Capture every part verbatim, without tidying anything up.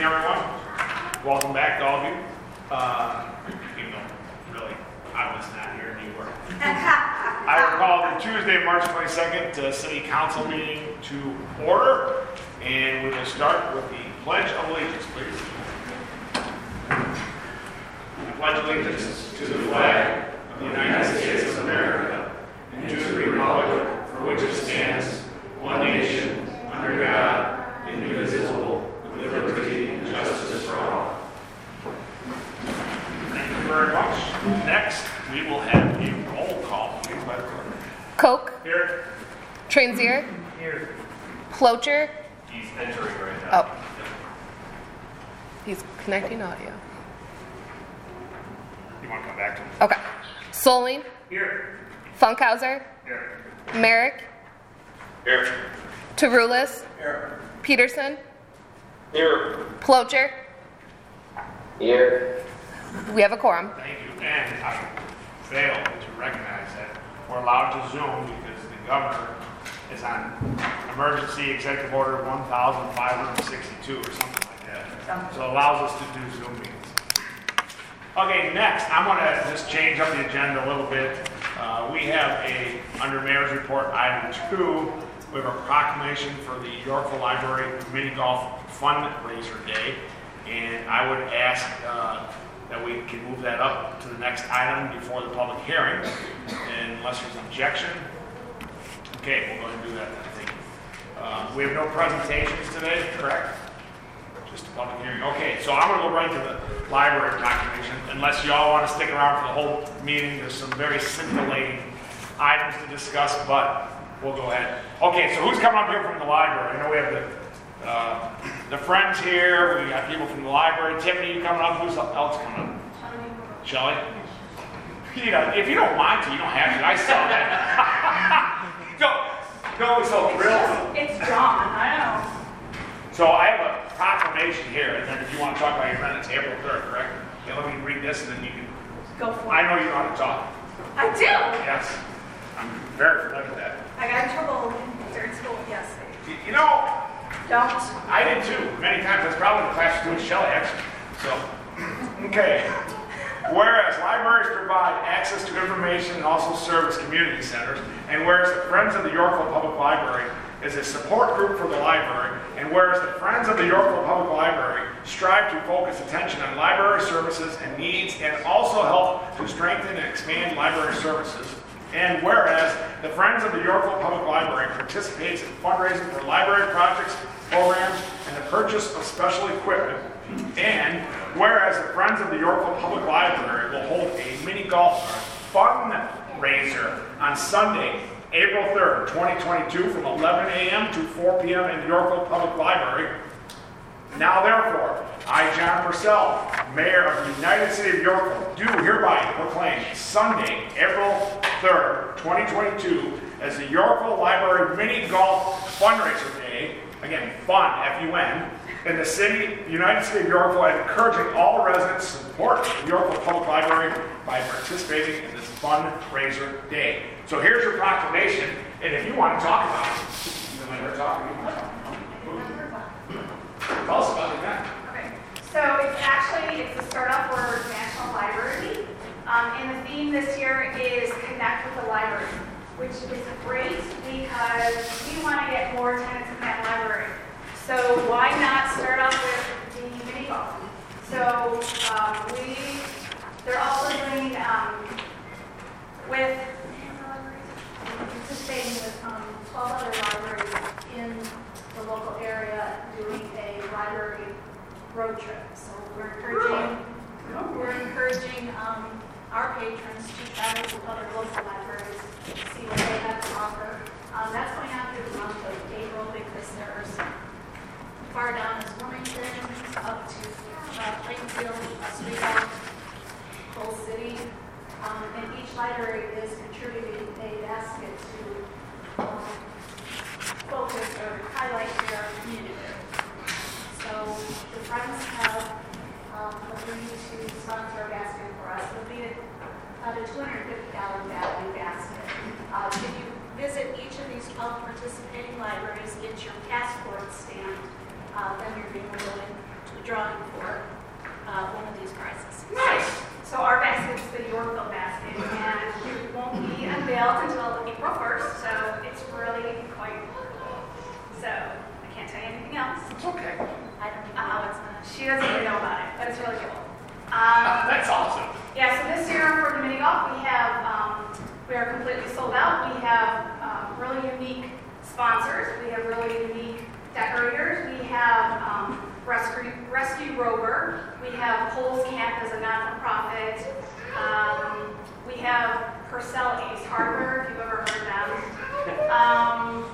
everyone. Welcome back to all of you. Uh, even though, really, I was not here and you were. I will call the Tuesday, March twenty-second, uh, City Council meeting to order. And we will start with the Pledge of Allegiance, please. I pledge allegiance to the flag of the United States of America and to the republic for which it stands, one nation, under God, indivisible, with liberty and justice for all. Thank you very much. Next, we will have a roll call, please, by the clerk. Koch. Here. Transier. Here. Plocher. He's entering right now. Oh. He's connecting audio. You want to come back to him? Okay. Soling. Here. Funkhauser. Here. Merrick. Here. Tarulis. Here. Peterson. Here. Plocher. Here. We have a quorum. Thank you. And I failed to recognize that we're allowed to Zoom because the governor is on emergency executive order one thousand five hundred sixty-two or something like that. So it allows us to do Zoom meetings. Okay, next, I'm going to just change up the agenda a little bit. Uh, we have a, under Mayor's Report, item two, we have a proclamation for the Yorkville Library Mini Golf Fundraiser Day. And I would ask uh, that we can move that up to the next item before the public hearing, unless there's an objection. Okay, we'll go ahead and do that then. Thank you. Uh, we have no presentations today, correct? Just a public hearing. Okay, so I'm going to go right to the library proclamation, unless you all want to stick around for the whole meeting. There's some very scintillating items to discuss, but we'll go ahead. Okay, so who's coming up here from the library? I know we have the uh, the friends here. We got people from the library. Tiffany, you coming up? Who's else coming up? Shelley. You know, if you don't want to, you don't have to. I saw that. Don't, don't be so thrilled. It's John, I know. So I have a proclamation here, and then if you want to talk about your event, it's April third, correct? Yeah, let me read this, and then you can. Go for I it. know you know how to talk. I do. Yes, I'm very familiar with that. I got in trouble during school, yes. You, you know, Don't. I did too, many times. That's probably the class doing Shelley, actually. So, okay. Whereas libraries provide access to information and also serve as community centers, and whereas the Friends of the Yorkville Public Library is a support group for the library, and whereas the Friends of the Yorkville Public Library strive to focus attention on library services and needs and also help to strengthen and expand library services, and whereas the Friends of the Yorkville Public Library participates in fundraising for library projects, programs, and the purchase of special equipment, and whereas the Friends of the Yorkville Public Library will hold a mini golf fundraiser on Sunday, April third, twenty twenty-two from eleven a.m. to four p.m. in the Yorkville Public Library. Now therefore, I, John Purcell, Mayor of the United City of Yorkville, do hereby proclaim Sunday, April third, twenty twenty-two as the Yorkville Library Mini Golf Fundraiser Day, again, fun, F U N, in the city, United City of Yorkville, and encouraging all residents to support the Yorkville Public Library by participating in this fundraiser day. So here's your proclamation, and if you want to talk about it, you can let her talk. Tell us about the event. Okay. So it's actually, it's the start up for National Library Week. Um, and the theme this year is Connect with the Library, which is great because we want to get more tenants in that library. So why not start off with the mini golf? So um, we, they're also doing um, with participating with um, twelve other libraries in the local area doing a library road trip. So we're encouraging, we're encouraging um, our patrons to travel to other local libraries, see what they have to offer. Um, that's going on through the month of April because there's far down as Wilmington, up to uh, Plainfield, Oswego, Coal City. Um, and each library is contributing a basket to um, focus or highlight their community. So the Friends have um, agreed to sponsor a basket for us. It'll be about a two hundred fifty dollars value basket. Uh, if you visit each of these twelve participating libraries, get your passport stamped, uh, then you're being willing to the drawing for uh, one of these prizes. Nice. So our basket is the Yorkville basket, and it won't be unveiled until April first, so it's really quite cool. So I can't tell you anything else. It's okay. I don't know how it's gonna, she doesn't even know about it, but it's really cool. Um, That's awesome. yeah, so this year for the mini golf, we have, um, we are completely sold out. We have um, really unique sponsors. We have really unique decorators. We have um, Rescue, Rescue Rover. We have Coles Camp as a not-for-profit. Um, we have Purcell Ace Hardware, if you've ever heard of them. Um,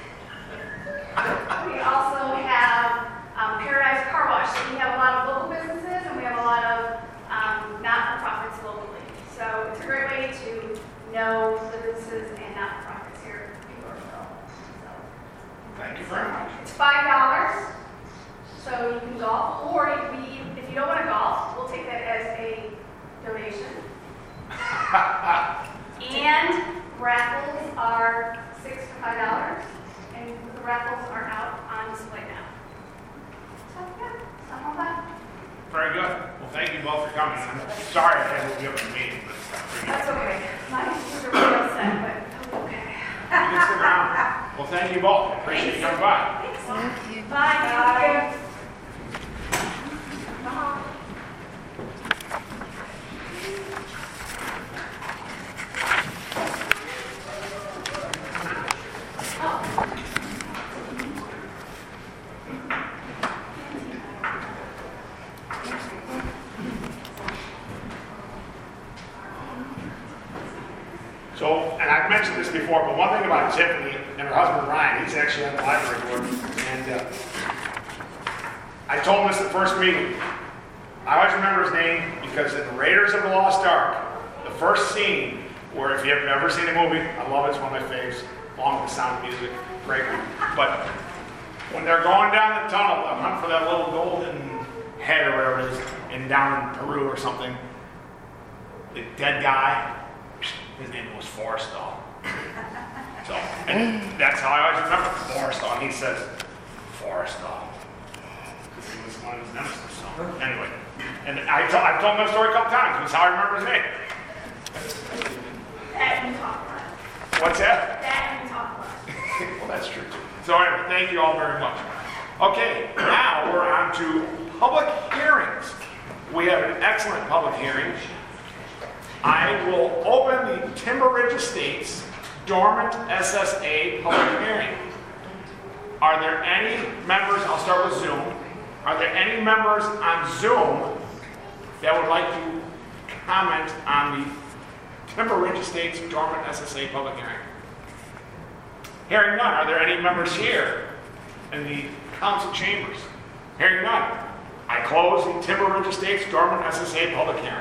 we also have um, Paradise Car Wash. So we have a lot of local businesses and we have a lot of um, not-for-profits locally. So it's a great way to know the businesses and not-for-profits here in Yorkville. So, Thank you very much. it's five dollars, so you can golf, or if, we, if you don't want to golf, we'll take that as a donation. And raffles are six to five dollars, and the raffles are out on display now. So yeah, something like that. Very good. Well, thank you both for coming. I'm sorry I can't give you a meeting, but That's okay. My kids are really upset, but okay. you can stick around. Well, thank you both. I appreciate you coming by. Thanks. Thank you. Bye. Thank you. Bye. So, and I've mentioned this before, but one thing about Tiffany and her husband Ryan, he's actually on the library board, and uh, I told him this at the first meeting. I always remember his name because in Raiders of the Lost Ark, the first scene where, if you've never seen the movie, I love it, it's one of my faves, along with the sound of music, great one. But when they're going down the tunnel to hunt for that little golden head or whatever it is, and down in Peru or something, the dead guy, his name was Forrestal. So, and that's how I always remember Forrestal. And he says, Forrestal. Because he was one of his nemesis. So, anyway. And I t- I've told him that story a couple times. That's how I remember his name. That and talk about. What's that? That and talk about. Well, that's true too. So, anyway, thank you all very much. Okay, now we're on to public hearings. We have an excellent public hearing. I will open the Timber Ridge Estates Dormant S S A public hearing. Are there any members, I'll start with Zoom. Are there any members on Zoom that would like to comment on the Timber Ridge Estates Dormant S S A public hearing? Hearing none. Are there any members here in the council chambers? Hearing none. I close the Timber Ridge Estates Dormant S S A public hearing.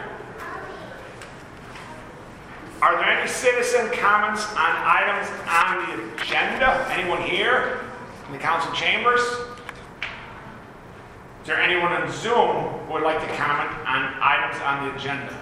Are there any citizen comments on items on the agenda? Anyone here in the council chambers? Is there anyone on Zoom who would like to comment on items on the agenda?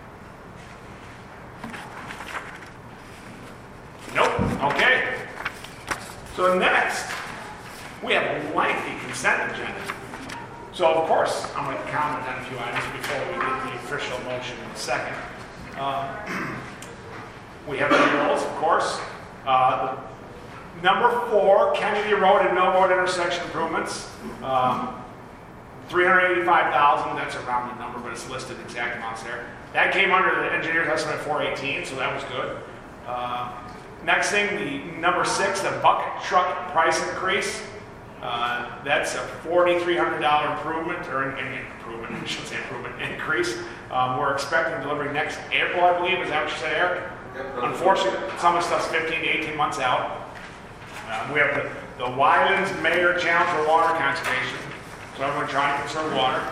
Nope. Okay. So next, we have a lengthy consent agenda. So of course, I'm going to comment on a few items before we get the official motion in a second. Uh, We have the bills, of course. Uh, the, number four, Kennedy Road and Millboard intersection improvements. Um, three hundred eighty-five thousand dollars, that's a rounded number, but it's listed exact amounts there. That came under the engineer's estimate four eighteen, so that was good. Uh, next thing, the number six, the bucket truck price increase. Uh, that's a four thousand three hundred dollars improvement, or an, an improvement, I shouldn't say improvement, increase. Um, we're expecting delivery next April, I believe. Is that what you said, Eric? Unfortunately, some of the stuff's fifteen to eighteen months out. Um, we have the, the Wylands Mayor Challenge for Water Conservation. So everyone trying to conserve water.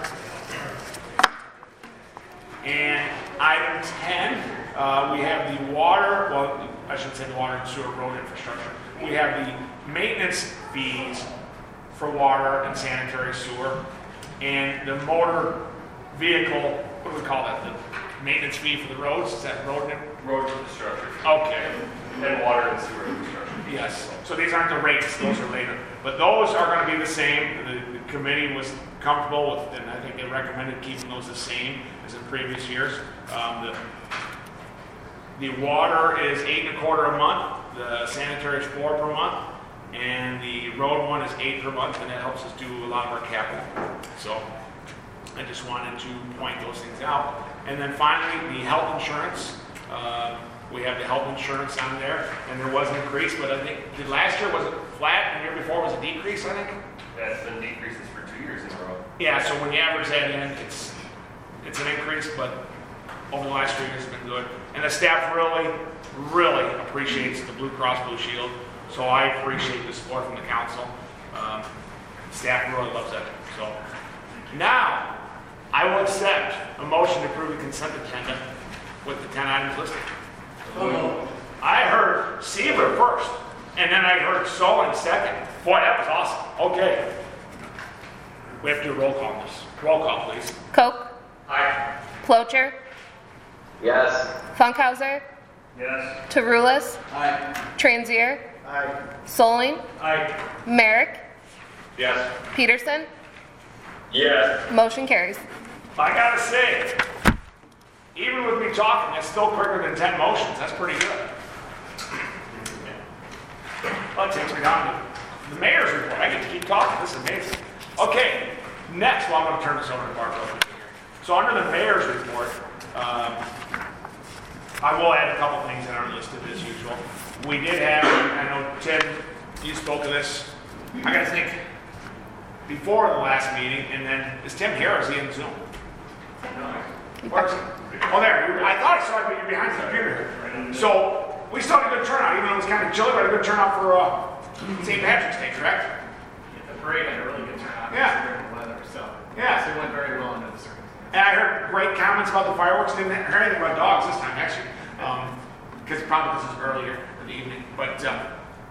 And item ten, uh, we have the water, well, I should say the water and sewer road infrastructure. We have the maintenance fees for water and sanitary sewer. And the motor vehicle, what do we call that? The maintenance fee for the roads? Is that road? Road infrastructure. Okay. And water and sewer infrastructure. Yes, so these aren't the rates, those are later. But those are gonna be the same. The, the committee was comfortable with, and I think they recommended keeping those the same as in previous years. Um, the, the water is eight and a quarter a month, the sanitary is four per month, and the road one is eight per month, and that helps us do a lot of our capital. So I just wanted to point those things out. And then finally, the health insurance. Uh, we have the health insurance on there, and there was an increase, but I think, did last year, was it flat, and the year before was a decrease, I think? That's been decreases for two years in a row. Yeah, so when you average that in, it's, it's an increase, but over the last few years, it's been good. And the staff really, really appreciates the Blue Cross Blue Shield, so I appreciate the support from the council. Um, staff really loves it. So now, I will accept a motion to approve the consent agenda with the ten items listed. I heard Seaver first, and then I heard Solon second. Boy, that was awesome. Okay. We have to do a roll call on this. Roll call, please. Koch, Aye. Plocher, Yes. Funkhauser, Yes. Tarulis, Aye. Transier, Aye. Soling, Aye. Merrick, Yes. Peterson. Yes. Motion carries. I gotta say, even with me talking, that's still quicker than ten motions. That's pretty good. Well, that takes me down to the mayor's report. I get to keep talking. This is amazing. Okay, next, well, I'm going to turn this over to Bart real quick here. So under the mayor's report, um, I will add a couple things that aren't listed as usual. We did have, I know Tim, you spoke of this. I got to think before the last meeting, and then is Tim here or is he in Zoom? Where's he? Oh, there. You- I thought I saw you behind the computer. So we still had a good turnout, even though it was kind of chilly, but a good turnout for uh, Saint Patrick's Day, correct? The parade had a really good turnout. Yeah. Considering the weather, so. Yeah. So it went very well under the circumstances. And I heard great comments about the fireworks. Didn't hear anything about dogs this time, actually, because probably this is earlier in the evening. But uh,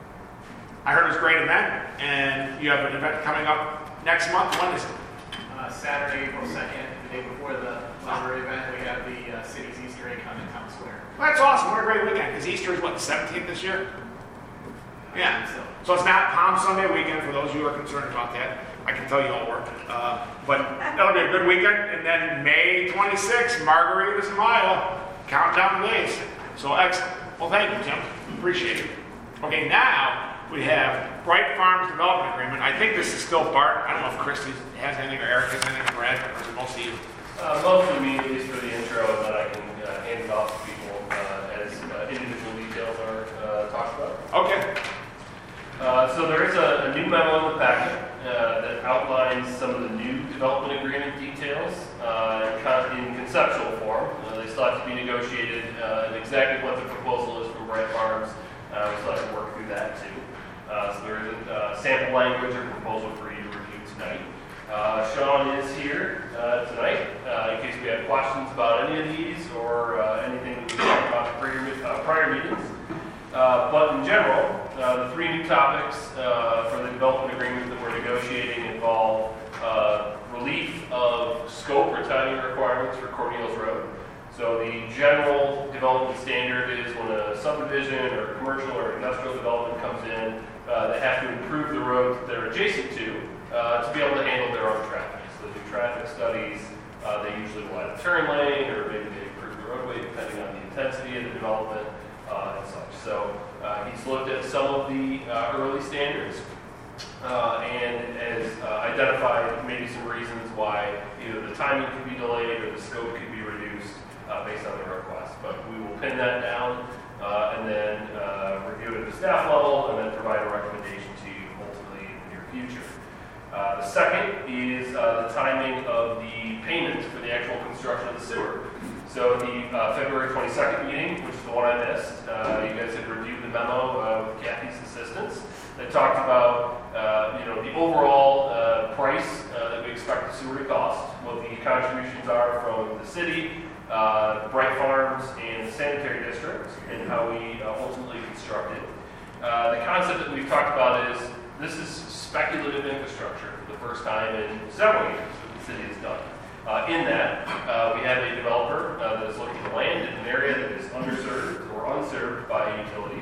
I heard it was a great event, and you have an event coming up next month. When is it? Uh, Saturday, April second, the day before the library event, we have the uh, city's Easter egg hunt in Town Square. Well, that's awesome. What a great weekend. Because Easter is what, the seventeenth this year? Yeah. So, So it's not Palm Sunday weekend for those of you who are concerned about that. I can tell you all work. Uh, but that'll be a good weekend. And then May twenty-sixth, Margaritas and Mile. Counting down the days. So excellent. Well, thank you, Tim. Appreciate it. Okay, now we have Bright Farms Development Agreement. I think this is still Bart. I don't know if Christy has anything or Eric has anything, or Brad, or is it mostly you? Uh, mostly me, at least for the intro, and then I can uh, hand it off to people uh, as uh, individual details are uh, talked about. Okay. Uh, so there is a, a new memo in the packet uh, that outlines some of the new development agreement details uh, in, con- in conceptual form. Uh, they still have to be negotiated, uh, and exactly what the proposal is from Bright Farms. Uh, we still have to work through that too. Uh, so there is a uh, sample language or proposal for you to review tonight. Uh, Sean is here uh, tonight uh, in case we have questions about any of these or uh, anything that we talked about in prior, uh, prior meetings. Uh, but in general, uh, the three new topics uh, for the development agreement that we're negotiating involve uh, relief of scope or timing requirements for Cornelius Road. So the general development standard is when a subdivision or commercial or industrial development comes in, uh, they have to improve the roads that they're adjacent to uh, to be able to handle their own traffic. So they do traffic studies. Uh, they usually will add a turn lane, or maybe they improve the roadway depending on the intensity of the development. Uh, and such. So uh, he's looked at some of the uh, early standards uh, and has uh, identified maybe some reasons why either the timing could be delayed or the scope could be reduced uh, based on the request. But we will pin that down uh, and then uh, review it at the staff level and then provide a recommendation to you ultimately in the near future. Uh, the second is uh, the timing of the payment for the actual construction of the sewer. So the uh, February twenty-second meeting, which is the one I missed, uh, you guys had reviewed the memo uh, with Kathy's assistance that talked about uh, you know the overall uh, price uh, that we expect the sewer to cost, what the contributions are from the city, uh, Bright Farms, and the sanitary district, and how we uh, ultimately construct it. Uh, the concept that we've talked about is this is speculative infrastructure for the first time in several years that the city has done. Uh, in that, uh, we have a developer uh, that is looking to land in an area that is underserved or unserved by utilities.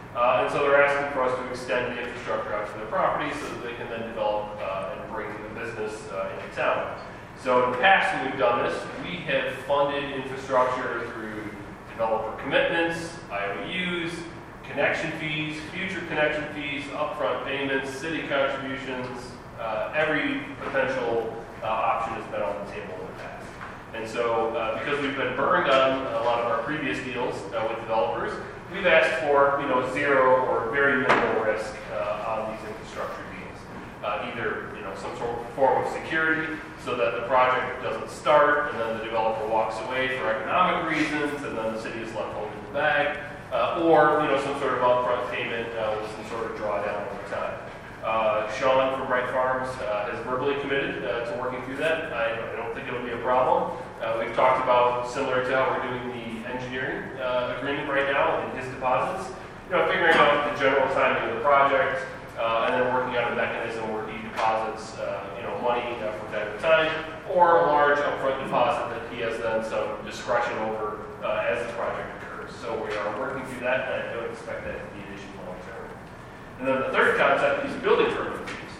Uh, and so they're asking for us to extend the infrastructure out to their property so that they can then develop uh, and bring the business uh, into town. So in the past, when we've done this, we have funded infrastructure through developer commitments, I O Us, connection fees, future connection fees, upfront payments, city contributions. Uh, every potential uh, option has been on the table in the past. And so uh, because we've been burned on a lot of our previous deals uh, with developers, we've asked for, you know, zero or very minimal risk uh, on these infrastructure deals. Uh, either, you know, some sort of form of security so that the project doesn't start and then the developer walks away for economic reasons and then the city is left holding the bag, uh, or, you know, some sort of upfront payment uh, with some sort of drawdown over time. Uh, Sean from Wright Farms uh, has verbally committed uh, to working through that. I, I don't think it'll be a problem. Uh, we've talked about, similar to how we're doing the engineering uh, agreement right now and his deposits, you know, figuring out the general timing of the project uh, and then working out a mechanism where he deposits, uh, you know, money uh, from time to time, or a large upfront deposit that he has then some discretion over uh, as the project occurs. So we are working through that, and I don't expect that to be an issue long term. And then the third concept is building permit fees.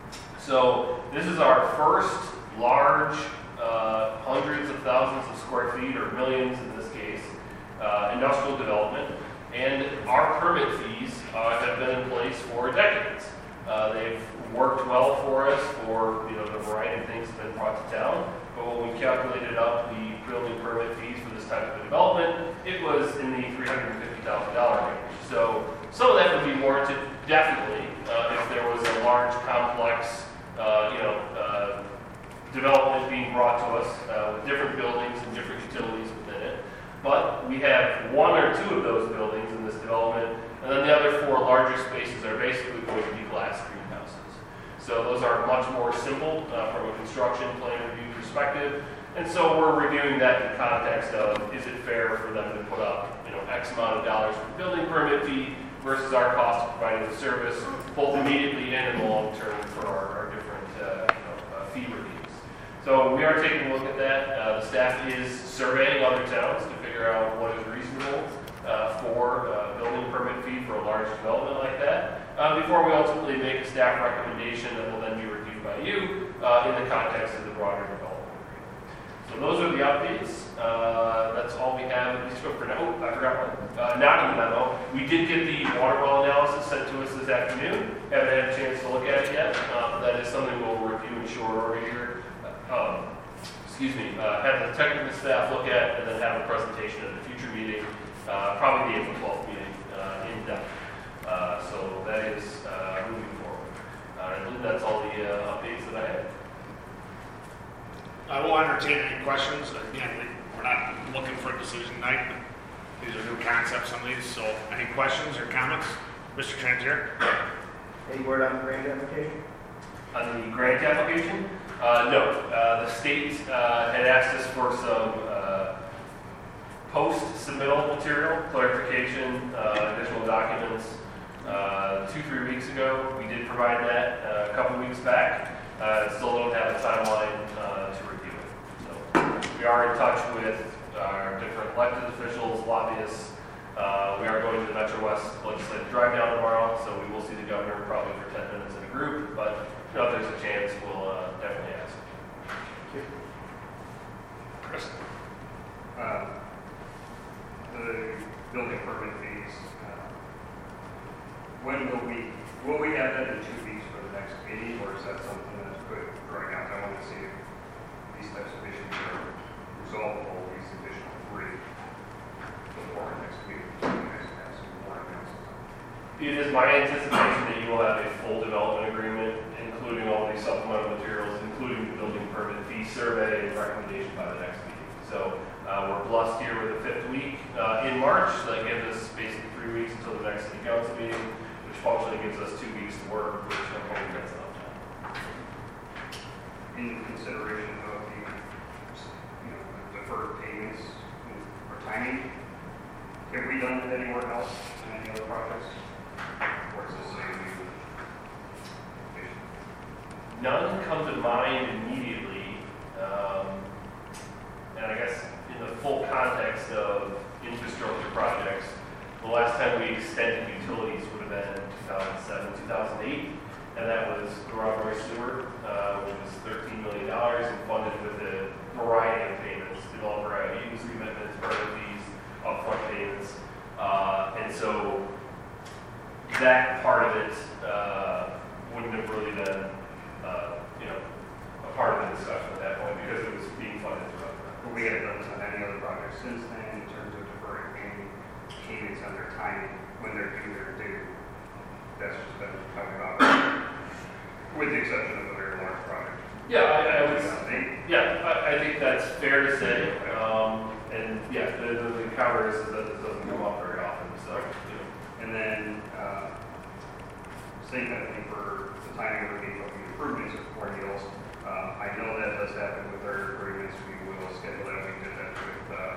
So this is our first large, uh, hundreds of thousands of square feet, or millions in this case, uh, industrial development. And our permit fees uh, have been in place for decades. Uh, they've worked well for us for, you know, the variety of things that have been brought to town. But when we calculated up the building permit fees for this type of a development, it was in the three hundred fifty thousand dollars range. So some of that would be warranted, definitely, uh, if there was a large, complex, uh, you know, uh, development being brought to us uh, with different buildings and different utilities within it. But we have one or two of those buildings in this development, and then the other four larger spaces are basically going to be glass greenhouses. So those are much more simple uh, from a construction plan review perspective. And so we're reviewing that in the context of, is it fair for them to put up, you know, X amount of dollars for the building permit fee versus our cost of providing the service, both immediately and in the long term for our, our different uh, you know, uh, fee reviews. So we are taking a look at that. Uh, the staff is surveying other towns to figure out what is reasonable uh, for a building permit fee for a large development like that, uh, before we ultimately make a staff recommendation that will then be reviewed by you uh, in the context of the broader development. So those are the updates. Uh, that's all we have, at least for now. Oh, I forgot one. Uh, not in the memo. We did get the water well analysis sent to us this afternoon. Haven't had a chance to look at it yet. Uh, that is something we'll review in short order here. Um, excuse me, uh, have the technical staff look at and then have a presentation at a future meeting, uh, probably the April twelfth meeting uh, in depth. Uh, so that is uh, moving forward. Uh, I believe that's all the uh, updates that I have. I will entertain any questions. Again, we- we're not looking for a decision tonight, but these are new concepts, some of these. So any questions or comments? Mister Transier? Any word on the grant application? On the grant application? Uh, no. Uh, the state uh, had asked us for some uh, post-submittal material, clarification, uh, additional documents. Uh, two, three weeks ago, we did provide that uh, a couple weeks back. Uh, still don't have a timeline uh, to review it. So we are in touch with our different elected officials, lobbyists. Uh, we are going to the Metro West legislative drive down tomorrow, so we will see the governor probably for ten minutes in a group. But you know, if there's a chance, we'll uh, definitely ask. Chris? Uh, the building permit fees, uh, when will we, will we have that in two weeks for the next meeting, or is that something that's good right now? I want to see if these types of issues are resolvable, these additional three, before our next meeting. It is my anticipation that you will have a full development agreement, including all these supplemental materials, including the building permit fee survey and recommendation by the next meeting. So uh, we're blessed here with the fifth week uh, in March. So that gives us basically three weeks until the next city council meeting, which functionally gives us two weeks to work, which I'm hoping gets enough time. In consideration of the, you know, the deferred payments or timing, have we done it anywhere else in any other projects? Or is this a new issue? None come to mind immediately, um, and I guess in the full context of infrastructure projects, the last time we extended utilities would have been two thousand seven, two thousand eight, and that was the Rockaway Sewer, uh, which was thirteen million dollars and funded with a variety of payments, developer I Us, commitments, permit fees, upfront payments, uh, and so that part of it uh, wouldn't have really been, uh, you know, a part of the discussion at that point because it was being funded throughout. But we have done some any other projects since then in terms of deferring payment, payments on their timing when they're due, they're due. That's just been talking about, with the exception of the very large project. Yeah, I, I would. two thousand eight. Yeah, I, I think that's fair to say. Um, and yeah, the, the, the cover is that this doesn't come up very often. So, you know. And then, uh, same kind of thing for the timing of the of the improvements of Cornelius. Uh, I know that does happen with our agreements. We will schedule that. We did that with, uh,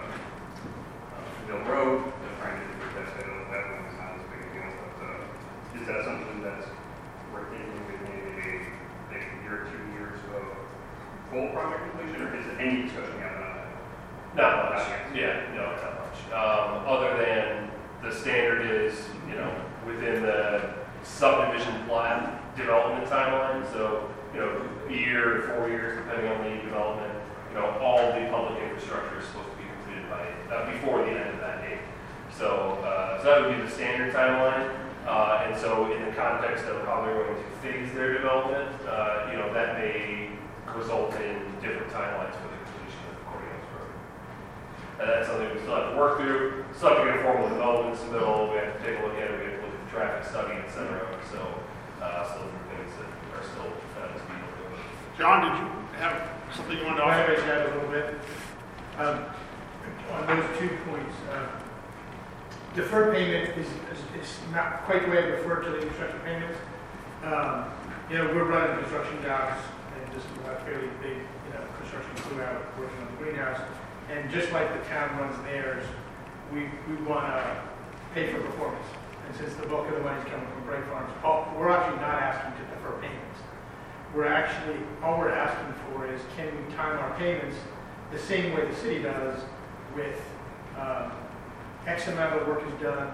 uh, Mill Road. They're trying to do that. I know that one is not as big a deal, but, uh, is that something that's we're thinking with maybe a, like a year, two years of full project completion, or is it any discussion you have on that? Not much. Yeah, no, not much. Um, other than the standard is, you know, within the subdivision plat development timeline. So, you know, a year to four years, depending on the development. You know, all the public infrastructure is supposed to be completed by uh, before the end of that date. So, uh, so that would be the standard timeline. Uh, and so, in the context of how they're going to phase their development, uh, you know, that may result in different timelines for the completion of the Cornelius Road. And that's something we still have to work through. Still have to get a formal development submittal. We have to take a look at it. We have to look at the traffic study, et cetera. So, uh, so those are things that are still uh, to be looked over. John, did you have something you wanted to I offer? raise that a little bit. Um, on those two points, uh, deferred payment is, is, is not quite the way I refer to the construction payments. Um, you know, we're running construction jobs and just a fairly big, you know, construction crew out working on the greenhouse. And just like the town runs theirs, we, we want to pay for performance. And since the bulk of the money is coming from Bright Farms, all, we're actually not asking to defer payments. We're actually, all we're asking for is can we time our payments the same way the city does with um, X amount of work is done,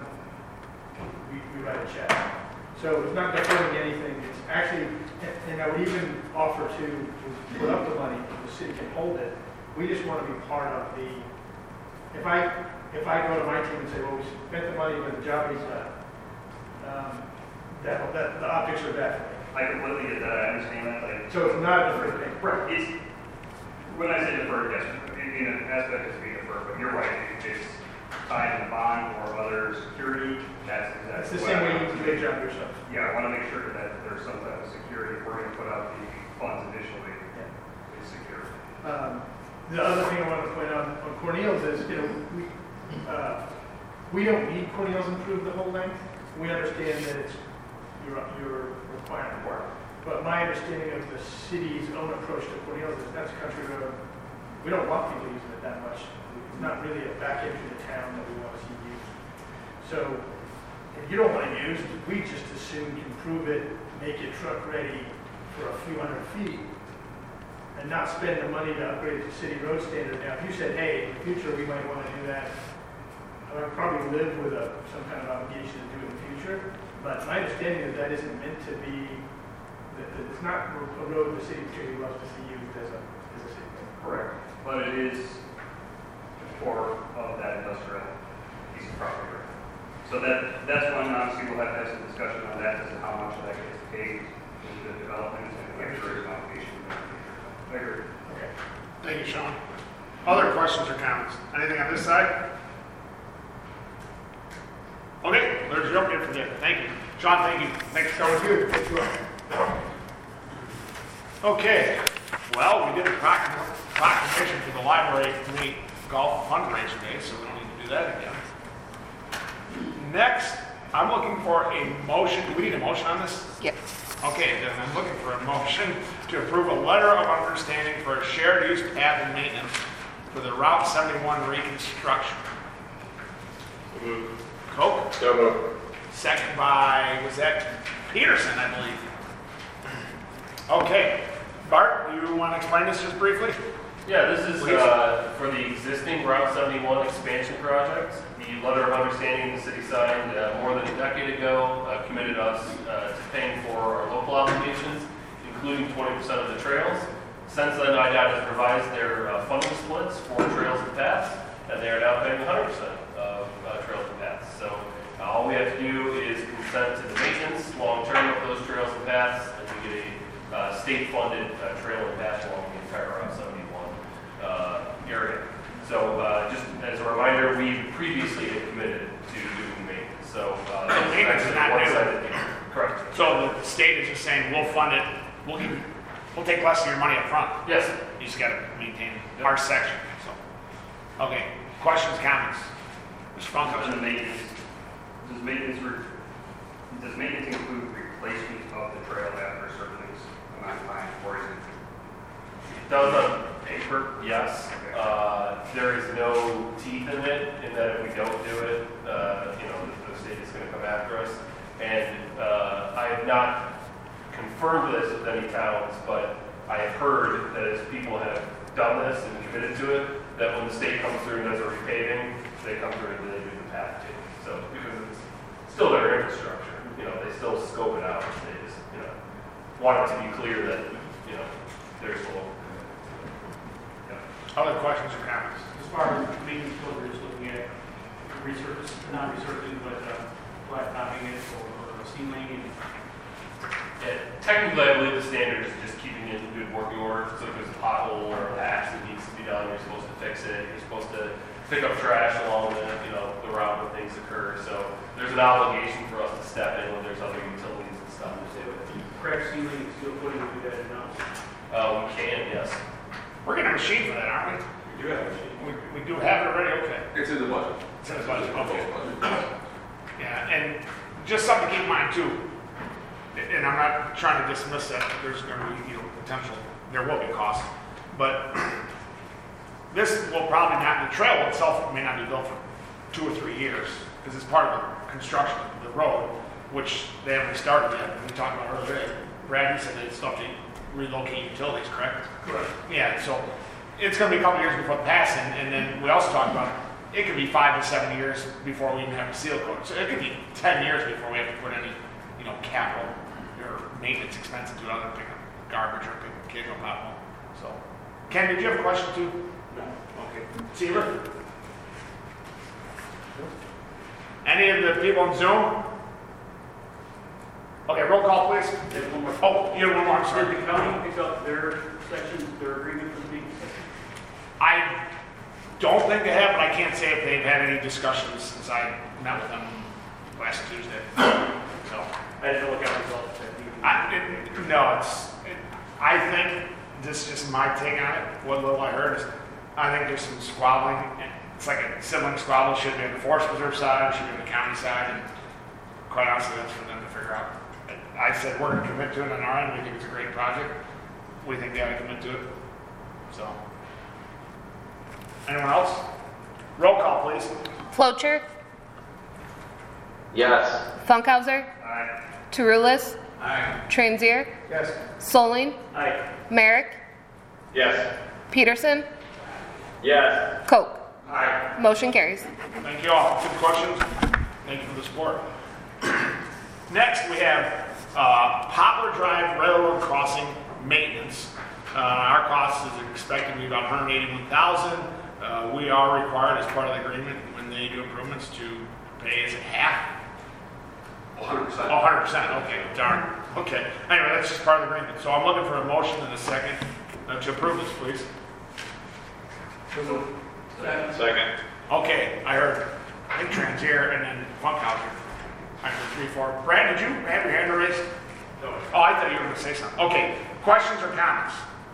we, we write a check. So it's not deferring anything. It's actually, and I would even offer to, to put up the money, the city can hold it. We just want to be part of the, if I, if I go to my team and say, well, we spent the money, but the job is done, um, that, that, the optics are bad for me. I completely get that. I understand that. Like, So it's not a deferred payment. right. It's, when I say deferred, yes, in in an aspect it's being deferred, but you're right. If it's tied in a bond or other security, that's exactly. It's the what same I way you want do to a job yourself. Yeah, I want to make sure that there's some type of security. If we're going to put out the funds initially, Yeah. it's secure. Um, the other thing I wanted to point out on Cornelius is, you know, we, uh, we don't need Cornelius improved the whole length. We understand that it's your, your requirement work. But my understanding of the city's own approach to Cornelius is that's a country road. We don't want people using it that much. It's not really a back end to the town that we want to see used. So if you don't want to use it, we just as soon improve it, make it truck ready for a few hundred feet, and not spend the money to upgrade it to city road standard. Now, if you said, hey, in the future we might want to do that, I would probably live with a, some kind of obligation to do it in the future. But my understanding is that isn't meant to be, that that it's not a road the city particularly loves to see used as a, as a city road. Correct. But it is the core of that industrial piece of property. So that, that's one, obviously, we'll have to have some discussion on that, as to how much of that gets paid into the development and make sure there's an obligation. I agree. Okay. Thank you, Sean. Other questions or comments? Anything on this side? Okay, there's your update for there. Thank you. Sean, thank you. Thanks for coming through. Thank you. Okay, well, we did a proclam- proclamation for the library community golf fundraiser day, so we don't need to do that again. Next, I'm looking for a motion. Do we need a motion on this? Yes. Okay, then I'm looking for a motion to approve a letter of understanding for a shared use path and maintenance for the Route seventy-one reconstruction. Coke? So moved. Second by, was that Peterson, I believe? Okay, Bart, you want to explain this just briefly? Yeah, this is Please. uh, for the existing Route seventy-one expansion project. The letter of understanding the city signed uh, more than a decade ago uh, committed us uh, to paying for our local obligations, including twenty percent of the trails. Since then, I D O T has revised their uh, funding splits for trails and paths, and they are now paying one hundred percent of uh, trails and paths. So uh, all we have to do is consent to the maintenance long-term of those trails and paths, and we get a uh, state-funded uh, trail and path along the entire Route seventy-one uh, area. So uh, just as a reminder, we previously had committed to doing maintenance. So uh, And maintenance is not new. one-sided deal. Correct. So the state is just saying, we'll fund it, we'll give, we'll take less of your money up front. Yes. You just gotta maintain our section, so. Okay, questions, comments? Mister On the Funko? maintenance, does maintenance, re- does maintenance include replacement of the trail after certain amount of time, or is it? It does on paper, yes. Uh, There is no teeth in it, in that if we don't do it, uh, you know, the the state is going to come after us. And uh, I have not confirmed this with any towns, but I have heard that as people have done this and committed to it, that when the state comes through and does a repaving, they come through and they do the path too. So, because it's still their infrastructure, you know, they still scope it out, they just, you know, want it to be clear that, you know, there's a little. Other questions or comments? As far as maintenance goes, we're just looking at resurface, not resurfacing, but uh, blacktopping it or sealing and Yeah, technically, I believe the standard is just keeping it in good working order. So if there's a pothole or a patch that needs to be done, you're supposed to fix it. You're supposed to pick up trash along the, you know, the route when things occur. So there's an obligation for us to step in when there's other utilities and stuff to do it. crack sealing and steel footing, we do that in-house. Uh, we can, yes. We're getting a machine for that, aren't we? We do have a machine. We, we do have it already, okay. It's in the budget. It's in the budget, okay. It's in the budget. Yeah, and just something to keep in mind too, and I'm not trying to dismiss that, there's gonna be, you know, potential, there will be costs, but this will probably not, the trail itself may not be built for two or three years, because it's part of the construction of the road, which they haven't started yet. We talked about earlier, Brad, you said they still have to relocate utilities, correct? Correct. Yeah, so it's gonna be a couple years before passing, and then we also talked about, it could be five to seven years before we even have a seal coat. So it could be ten years before we have to put any, you know, capital or maintenance expense into it other than pick up garbage or pick a kid up pothole. So, Ken, did you have a question too? No. Okay. Seaver? Any of the people on Zoom? Okay, roll call please. There's one more. Oh, you have one more, I'm Did sorry. the county pick up their section, their agreement for the maintenance section? I don't think they have, but I can't say if they've had any discussions since I met with them last Tuesday. So, I didn't look at results. I, it, no, it's, it, I think, this is just my take on it, what little I heard is, I think there's some squabbling, and it's like a sibling squabble, should be on the forest preserve side, should be on the county side, and quite honestly, that's for them to figure out. I said, we're gonna commit to it on our end, we think it's a great project, we think they ought to commit to it, so. Anyone else? Roll call, please. Flocher, Yes. Funkhauser, Aye. Turulis, Aye. Transier, Yes. Soling, Aye. Merrick, Yes. Peterson, Yes. Koch. Aye. Motion carries. Thank you all. Good questions. Thank you for the support. Next, we have uh, Poplar Drive Railroad Crossing maintenance. Uh, Our cost is expected to be about one hundred eighty-one thousand dollars. Uh, We are required as part of the agreement when they do improvements to pay, is it half? one hundred percent. Oh, one hundred percent, okay, darn. Okay, anyway, that's just part of the agreement. So I'm looking for a motion in a second uh, to approve this, please. Second. Okay, I heard, I think Transier and then Funkhauser. I heard three, four. Brad, did you have your hand raised? Oh, I thought you were going to say something. Okay, questions or comments?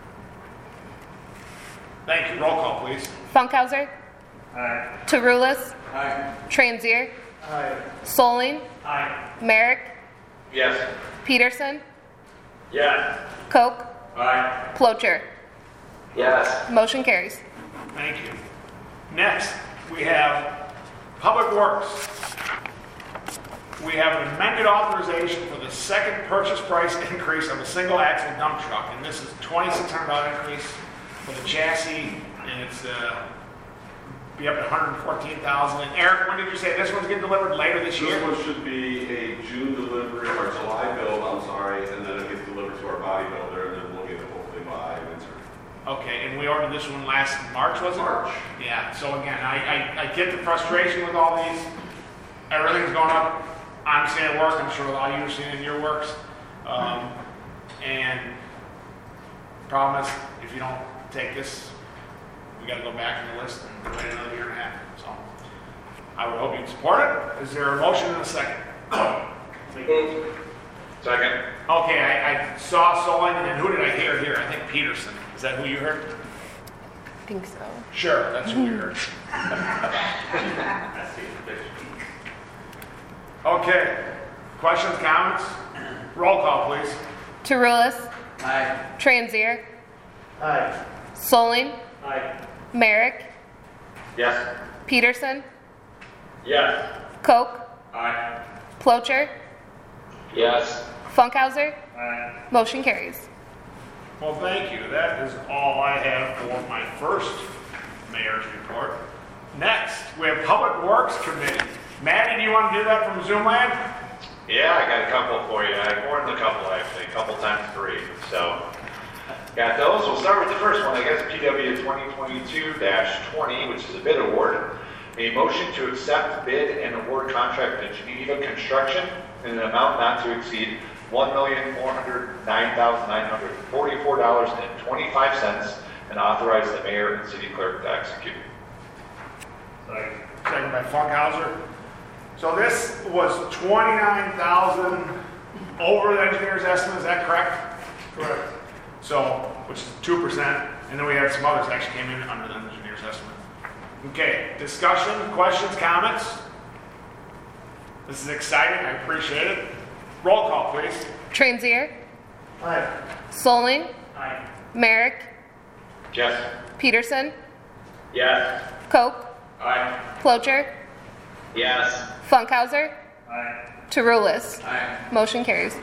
Thank you. Roll call, please. Funkhauser, Aye. Turulis, Aye. Transier, Aye. Soling, Aye. Merrick, Yes. Peterson, Yes. Koch, Aye. Flocher. Yes. Motion carries. Thank you. Next, we have Public Works. We have an amended authorization for the second purchase price increase of a single axle dump truck, and this is twenty-six hundred dollars increase. for the chassis, and it's, uh, be up to one hundred fourteen thousand. And Eric, when did you say this one's getting delivered later this year? This one should be a June delivery, or July build, I'm sorry, and then it gets delivered to our body builder, and then we'll get it hopefully by winter. Okay, and we ordered this one last March, was it? March. Yeah, so again, I, I, I get the frustration with all these. Everything's going up. I'm seeing it work. I'm sure a lot of you are seeing it in your works. Um, and problem is, if you don't take this, we got to go back in the list and wait another year and a half. So I would hope you'd support it. Is there a motion and a second? Move. Second. Okay, I, I saw Solon, and then who did I hear here? I think Peterson. Is that who you heard? I think so. Sure, that's who you heard. Okay, questions, comments? Roll call, please. Tarulis. Aye. Transier. Aye. Solling. Aye. Merrick. Yes. Peterson. Yes. Koch. Aye. Plocher. Yes. Funkhauser. Aye. Motion carries. Well, thank you. That is all I have for my first mayor's report. Next, we have Public Works Committee. Maddie, do you want to do that from Zoom land? Yeah, I got a couple for you. I more than a couple, actually. A couple times three. So, got those. We'll start with the first one. I guess P W twenty twenty-two dash twenty, which is a bid award. A motion to accept bid and award contract to Geneva Construction in an amount not to exceed one million four hundred nine thousand nine hundred forty-four dollars and twenty-five cents and authorize the mayor and city clerk to execute. Second. Second by Funkhauser. So this was twenty-nine thousand over the engineer's estimate, is that correct? Correct. So, which is two percent, and then we had some others that actually came in under the engineer's estimate. Okay, discussion, questions, comments? This is exciting, I appreciate it. Roll call, please. Transier. Aye. Solling. Aye. Merrick. Yes. Peterson. Yes. Koch. Aye. Plocher. Yes. Funkhauser. Aye. Tarulis. Aye. Motion carries.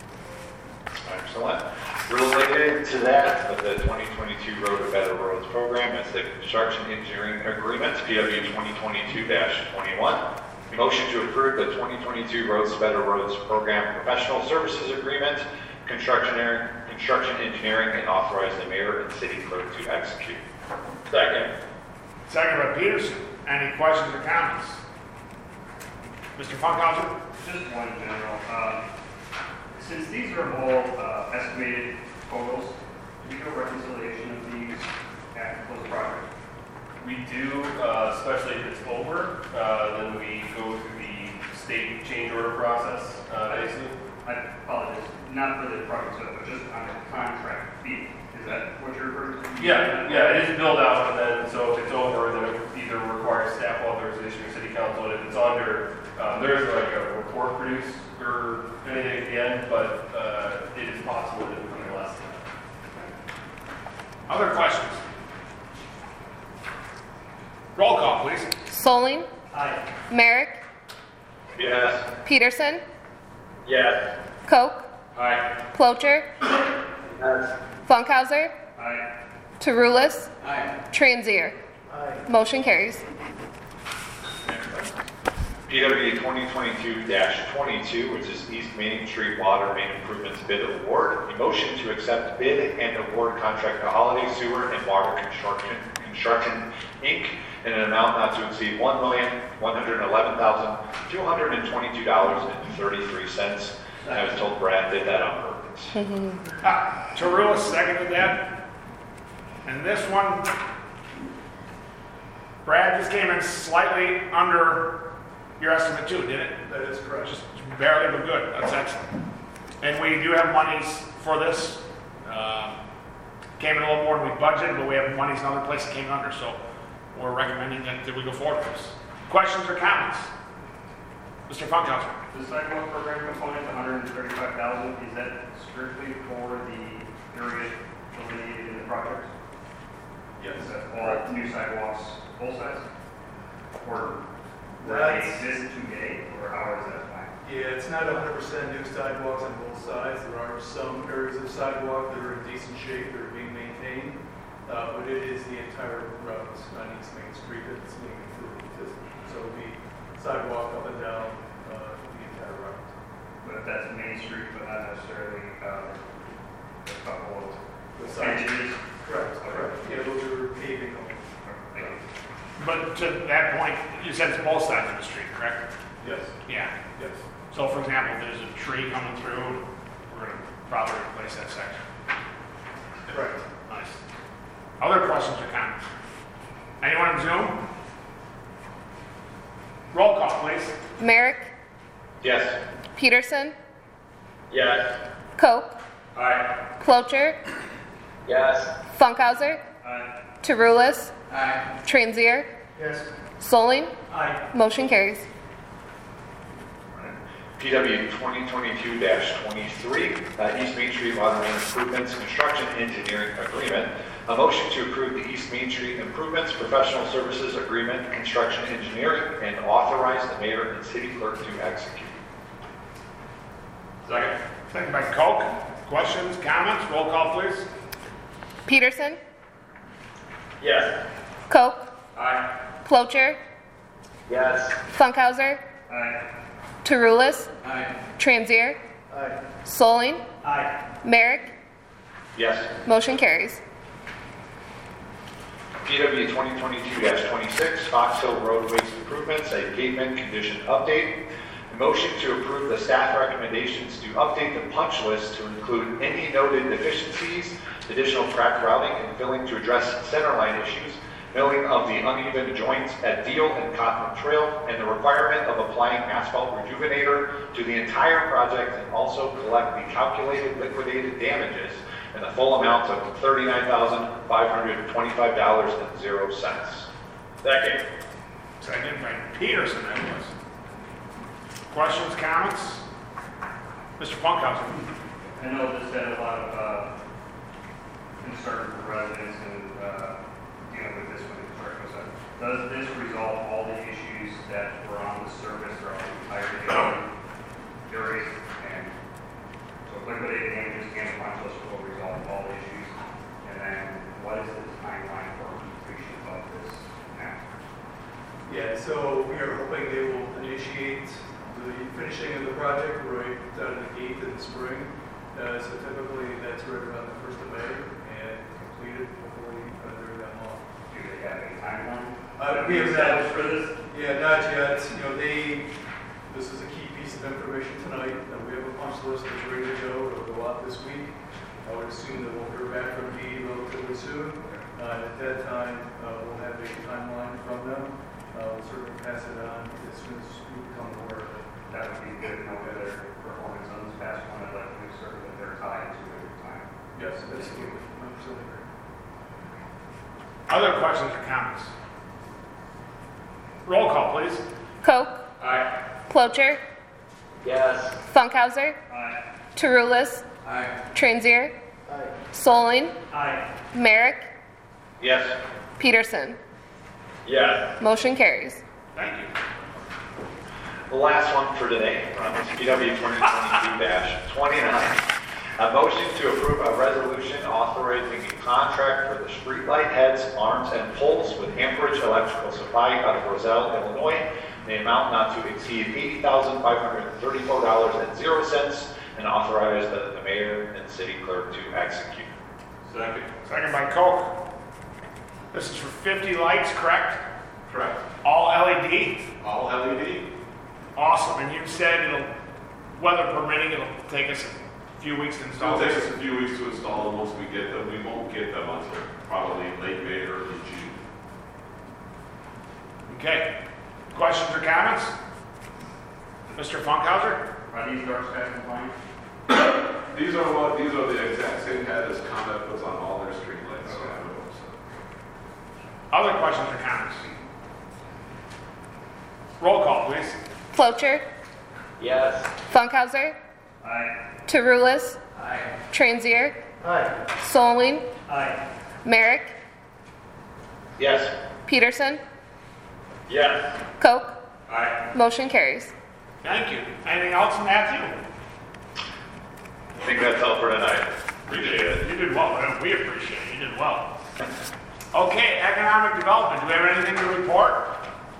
Excellent. Related to that, with the twenty twenty-two Road to Better Roads program, it's the Construction Engineering Agreement, P W twenty twenty-two dash twenty-one. Motion to approve the twenty twenty-two Roads to Better Roads program professional services agreement, construction, construction engineering, and authorize the mayor and city clerk to execute. Second. Second by Peterson. Any questions or comments? Mister Funkhauser? Just one general. Um, since these are all uh, estimated totals, do we do a reconciliation of these at close of project? We do, uh, especially if it's over, uh, then we go through the state change order process, uh, basically. I apologize, not for the project, but just on the contract fee. Is that what you're referring to? Yeah, yeah, it is billed out, and then, so if it's over, then it either requires staff authorization or city council, and if it's under, um, there is like a report produced or anything at the end, but, uh, it is possible that it would be less than that. Other questions? Roll call, please. Solling. Aye. Merrick. Yes. Peterson. Yes. Koch. Aye. Plocher. Yes. Funkhauser. Aye. Tarulis. Aye. Transier. Aye. Motion carries. P W twenty twenty-two dash twenty-two, which is East Main Street Water Main Improvements Bid Award. A motion to accept bid and award contract to Holiday Sewer and Water Construction, Construction Incorporated in an amount not to exceed one million one hundred eleven thousand two hundred twenty-two dollars and thirty-three cents. I was told Brad did that on purpose. Ah, Tarulis seconded that. And this one, Brad, just came in slightly under your estimate too, didn't it? That is correct. Just barely, but good. That's excellent. And we do have monies for this. Uh, came in a little more than we budgeted, but we have monies in other places that came under, so we're recommending that, that we go forward with this. Questions or comments? Mister Funkhauser? The sidewalk program component, one hundred thirty-five thousand dollars, is that strictly for the area delineated in the project? Yes. Is that all new sidewalks, both sides? Or will they That's- exist today, or how is that defined? Yeah, it's not one hundred percent new sidewalks on both sides. There are some areas of sidewalk that are in decent shape that are being maintained. uh, but it is the entire route on East Main Street that's being improved. So it'll be sidewalk up and down uh, the entire route. But that's Main Street, but not necessarily, uh, a couple of The side- edges. Correct, correct. Yeah, those are paving only. Thank you. But to that point, you said it's both sides of the street, correct? Yes, Yeah. yes. So for example, if there's a tree coming through, we're gonna probably replace that section. Correct. Nice. Other questions or comments? Anyone on Zoom? Roll call, please. Merrick, Yes. Peterson, Yes. Koch, Aye. Clocher, Yes. Funkhauser, Aye. Tarulis, Aye. Transier, Yes. Solling. Aye. Motion carries. P W twenty twenty-two twenty-three, uh, East Main Street Water Main Improvements Construction Engineering Agreement. A motion to approve the East Main Street Improvements Professional Services Agreement, Construction Engineering, and authorize the mayor and city clerk to execute. Second. Second by Koch. Questions, comments? Roll call, please. Peterson, Yes. Koch, Aye. Clocher, Yes. Funkhauser, Aye. Tarulis, Aye. Transier, Aye. Solling, Aye. Merrick. Yes. Motion carries. P W twenty twenty-two twenty-six, Fox Hill Road Waste Improvements, a pavement condition update. A motion to approve the staff recommendations to update the punch list to include any noted deficiencies, additional crack routing and filling to address centerline issues, milling of the uneven joints at Deal and Cotton Trail, and the requirement of applying asphalt rejuvenator to the entire project, and also collect the calculated liquidated damages in the full amount of thirty-nine thousand five hundred twenty-five dollars and zero cents. Second. Second by Peterson, that was. Questions, comments? Mister Funkhauser. I know this had a lot of, uh, concern for residents and, uh, dealing with this when the construction was done. Does this resolve all the issues that were on the surface throughout the entire area? And so liquidated damages and punch list will resolve all the issues. And then what is the timeline for completion of this now? Yeah, so we are hoping they will initiate the finishing of the project right out of the gate in the spring. Uh, so typically that's right around the first of May and completed hopefully under that month. Do they have a timeline? Uh, Have we you have established not- for this? Yeah, not yet. You know, they, this is a key piece of information tonight. Uh, we have a punch list that's ready to go. It'll go out this week. I would assume that we'll hear back from D relatively soon. Uh, at that time, uh, we'll have a timeline from them. Uh, we'll certainly pass it on as soon as we become aware of it. That would be good to know that their performance on this past one, I'd like to make certain that they're tied to it at time. Yes, absolutely. one hundred percent agree. Other questions or comments? Roll call, please. Koch, Aye. Clocher, Yes. Funkhauser, Aye. Tarulis, Aye. Transier, Aye. Solling, Aye. Merrick, Yes. Peterson. Yes. Motion carries. Thank you. The last one for today, um, is P W twenty twenty-two twenty-nine. A motion to approve a resolution authorizing a contract for the streetlight heads, arms, and poles with Amperage Electrical Supply out of Roselle, Illinois, in the amount not to exceed eighty thousand five hundred thirty-four dollars and zero cents, and authorize the, the mayor and city clerk to execute. Second. Second by Koch. This is for fifty lights, correct? Correct. All L E D? All L E D. Awesome. And you said it'll, weather permitting, it'll take us a few weeks to install It'll take this. us a few weeks to install them. Once we get them, we won't get them until probably late May, early June. Okay. Questions or comments? Mister Funkhauser? Are these dark sky compliant? These are what, these are the exact same head as ComEd puts on all their streetlights. Okay. Other questions or comments? Roll call, please. Clocher, Yes. Funkhauser, Aye. Tarulis, Aye. Transier, Aye. Solling, Aye. Merrick, Yes. Peterson, Yes. Koch. Aye. Motion carries. Thank you. Anything else, Matthew? I think that's all for tonight. Appreciate it. You did well. man. We appreciate it. You did well. Okay, economic development, do we have anything to report?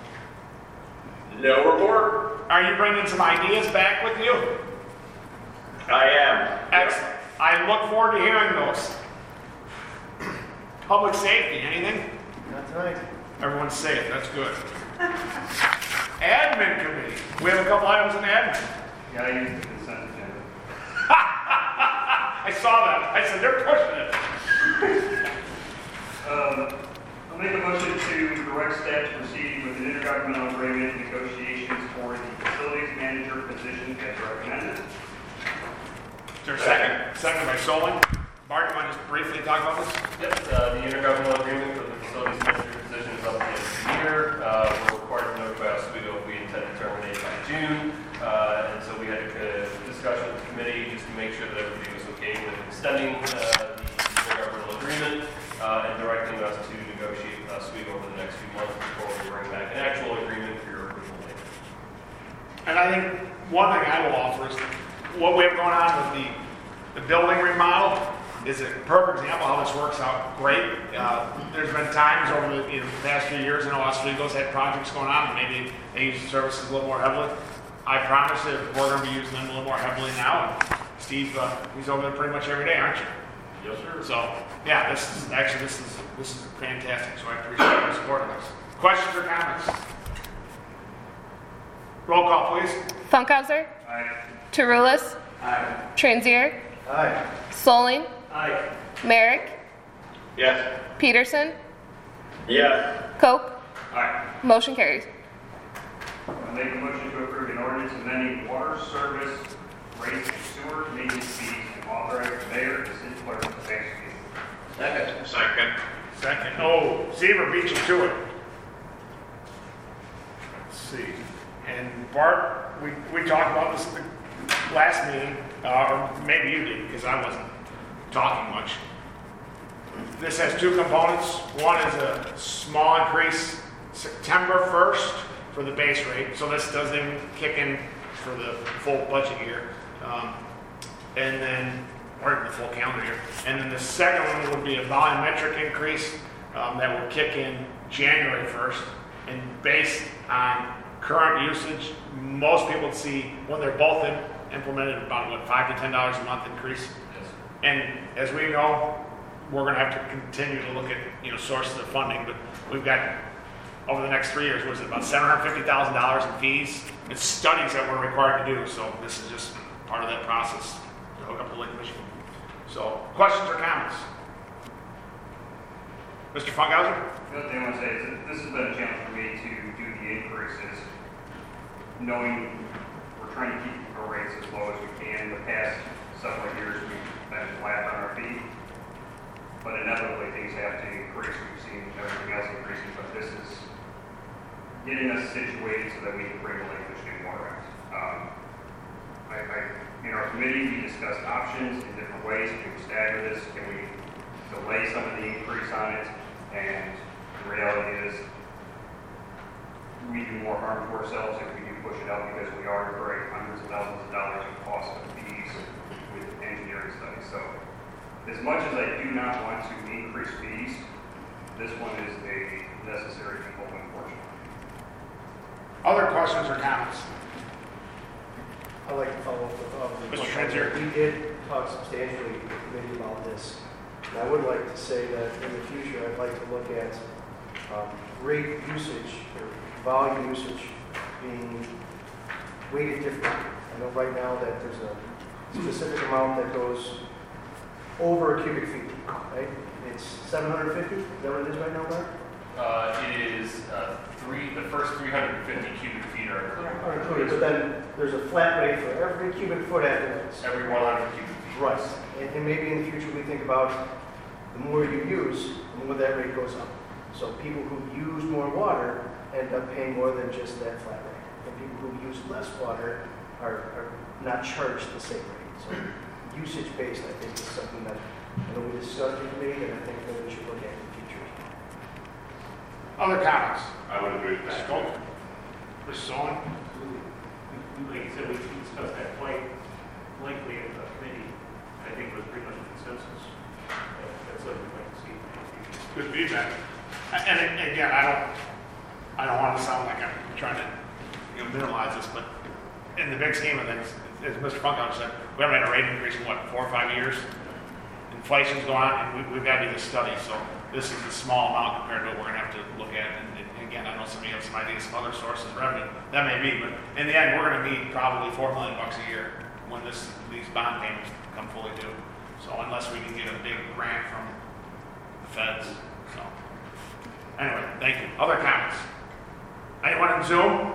No report. Are you bringing some ideas back with you? I am. Excellent. I look forward to hearing those. Public safety, anything? Not tonight. Everyone's safe, that's good. Admin committee, we have a couple items in admin. Yeah, I use the consent agenda. I saw that, I said, they're pushing it. Um, I'll make a motion to direct staff to proceed with an intergovernmental agreement negotiations for the facilities manager position as recommended. Is there a second? Second by Solon. Bart, you want to just briefly talk about this? Yep, uh, the intergovernmental agreement for the facilities manager position is up at the end of the year. Uh, we're required to notify Oswego if we intend to terminate by June. Uh, and so we had a uh, discussion with the committee just to make sure that everybody was okay with extending uh, the intergovernmental agreement uh, and directing us to negotiate with Oswego over the next few months before we bring back an actual agreement for your approval later. And I think one thing I will offer is what we have going on with the, the building remodel is a perfect example how this works out great. Uh, there's been times over the, you know, the past few years, I know Oswego's had projects going on, and maybe they use the services a little more heavily. I promise you, we're going to be using them a little more heavily now. And Steve, uh, he's over there pretty much every day, aren't you? Yes, sir. So, yeah, this is actually this is this is fantastic. So I appreciate your support of this. Questions or comments? Roll call, please. Funkhauser. Aye. Tarulis. Aye. Transier. Aye. Solling. Aye. Merrick. Yes. Peterson. Yes. Cope. Aye. Motion carries. I'll make a motion to approve an ordinance amending water service rates and sewer maintenance fees and authorize the mayor to city clerk to execute. Second. Second. Second. Oh, Zebra beat you to it. Let's see. And Bart, we, we talked about this at the last meeting, uh, or maybe you did because I wasn't talking much. This has two components. One is a small increase September first for the base rate. So this doesn't even kick in for the full budget year. Um, and then, or the full calendar year. And then the second one would be a volumetric increase um, that would kick in January first. And based on current usage, most people see when they're both in, implemented about what five to ten dollars a month increase. Yes. And as we know, we're going to have to continue to look at you know sources of funding. But we've got over the next three years, what is it, about seven hundred fifty thousand dollars in fees? It's studies that we're required to do. So this is just part of that process to hook up the Lake Michigan. So questions or comments? Mister Funkhauser? The other thing I want to say is that this has been a challenge for me to do the increases, knowing we're trying to keep our rates as low as we can. The past several years, we've been flat on our fee, but inevitably things have to increase. We've seen everything else increasing, but this is getting us situated so that we can bring the Lake Michigan water rights. Um, I, I, in our committee, we discussed options in different ways. Can we stagger this? Can we delay some of the increase on it? And the reality is, we do more harm to ourselves if we do push it out because we are incurring hundreds of thousands of dollars in cost of fees with engineering studies. So, as much as I do not want to increase fees, this one is a necessary evil, unfortunately. Other questions or comments? I'd like to follow up with, um, Mister one Transier. thing. We did talk substantially with the committee about this. And I would like to say that in the future, I'd like to look at um, rate usage or volume usage being weighted differently. I know right now that there's a specific amount that goes over a cubic feet, right? It's seven hundred fifty, is that what it is right now, Mark? Uh, it is uh, three. The first three hundred fifty cubic feet are included. Or included, but then there's a flat rate for every cubic foot afterwards. Every one hundred cubic feet. Right, and, and maybe in the future we think about the more you use, the more that rate goes up. So people who use more water end up paying more than just that flat rate. And people who use less water are, are not charged the same rate. So usage-based, I think, is something that I know we discussed in committee, and I think that we should look at in the future. Other comments? I would agree with that. Scope. Mister Solon? Like you said, we discussed that quite lengthily at the committee. I think it was pretty much a consensus. That's what we'd like to see. good feedback. And a- again, I don't, I don't want to sound like I'm trying to, you know, minimize this, but in the big scheme of things, as Mister Funkout said, we haven't had a rate increase in what, four or five years? Inflation's going on, and we, we've got to do this study, so this is a small amount compared to what we're gonna have to look at. And, and again, I know somebody has some ideas, some other sources of revenue, that may be, but in the end, we're gonna need probably four million bucks a year when this, these bond payments come fully due. So unless we can get a big grant from the feds, so. Anyway, thank you. Other comments? Anyone in Zoom?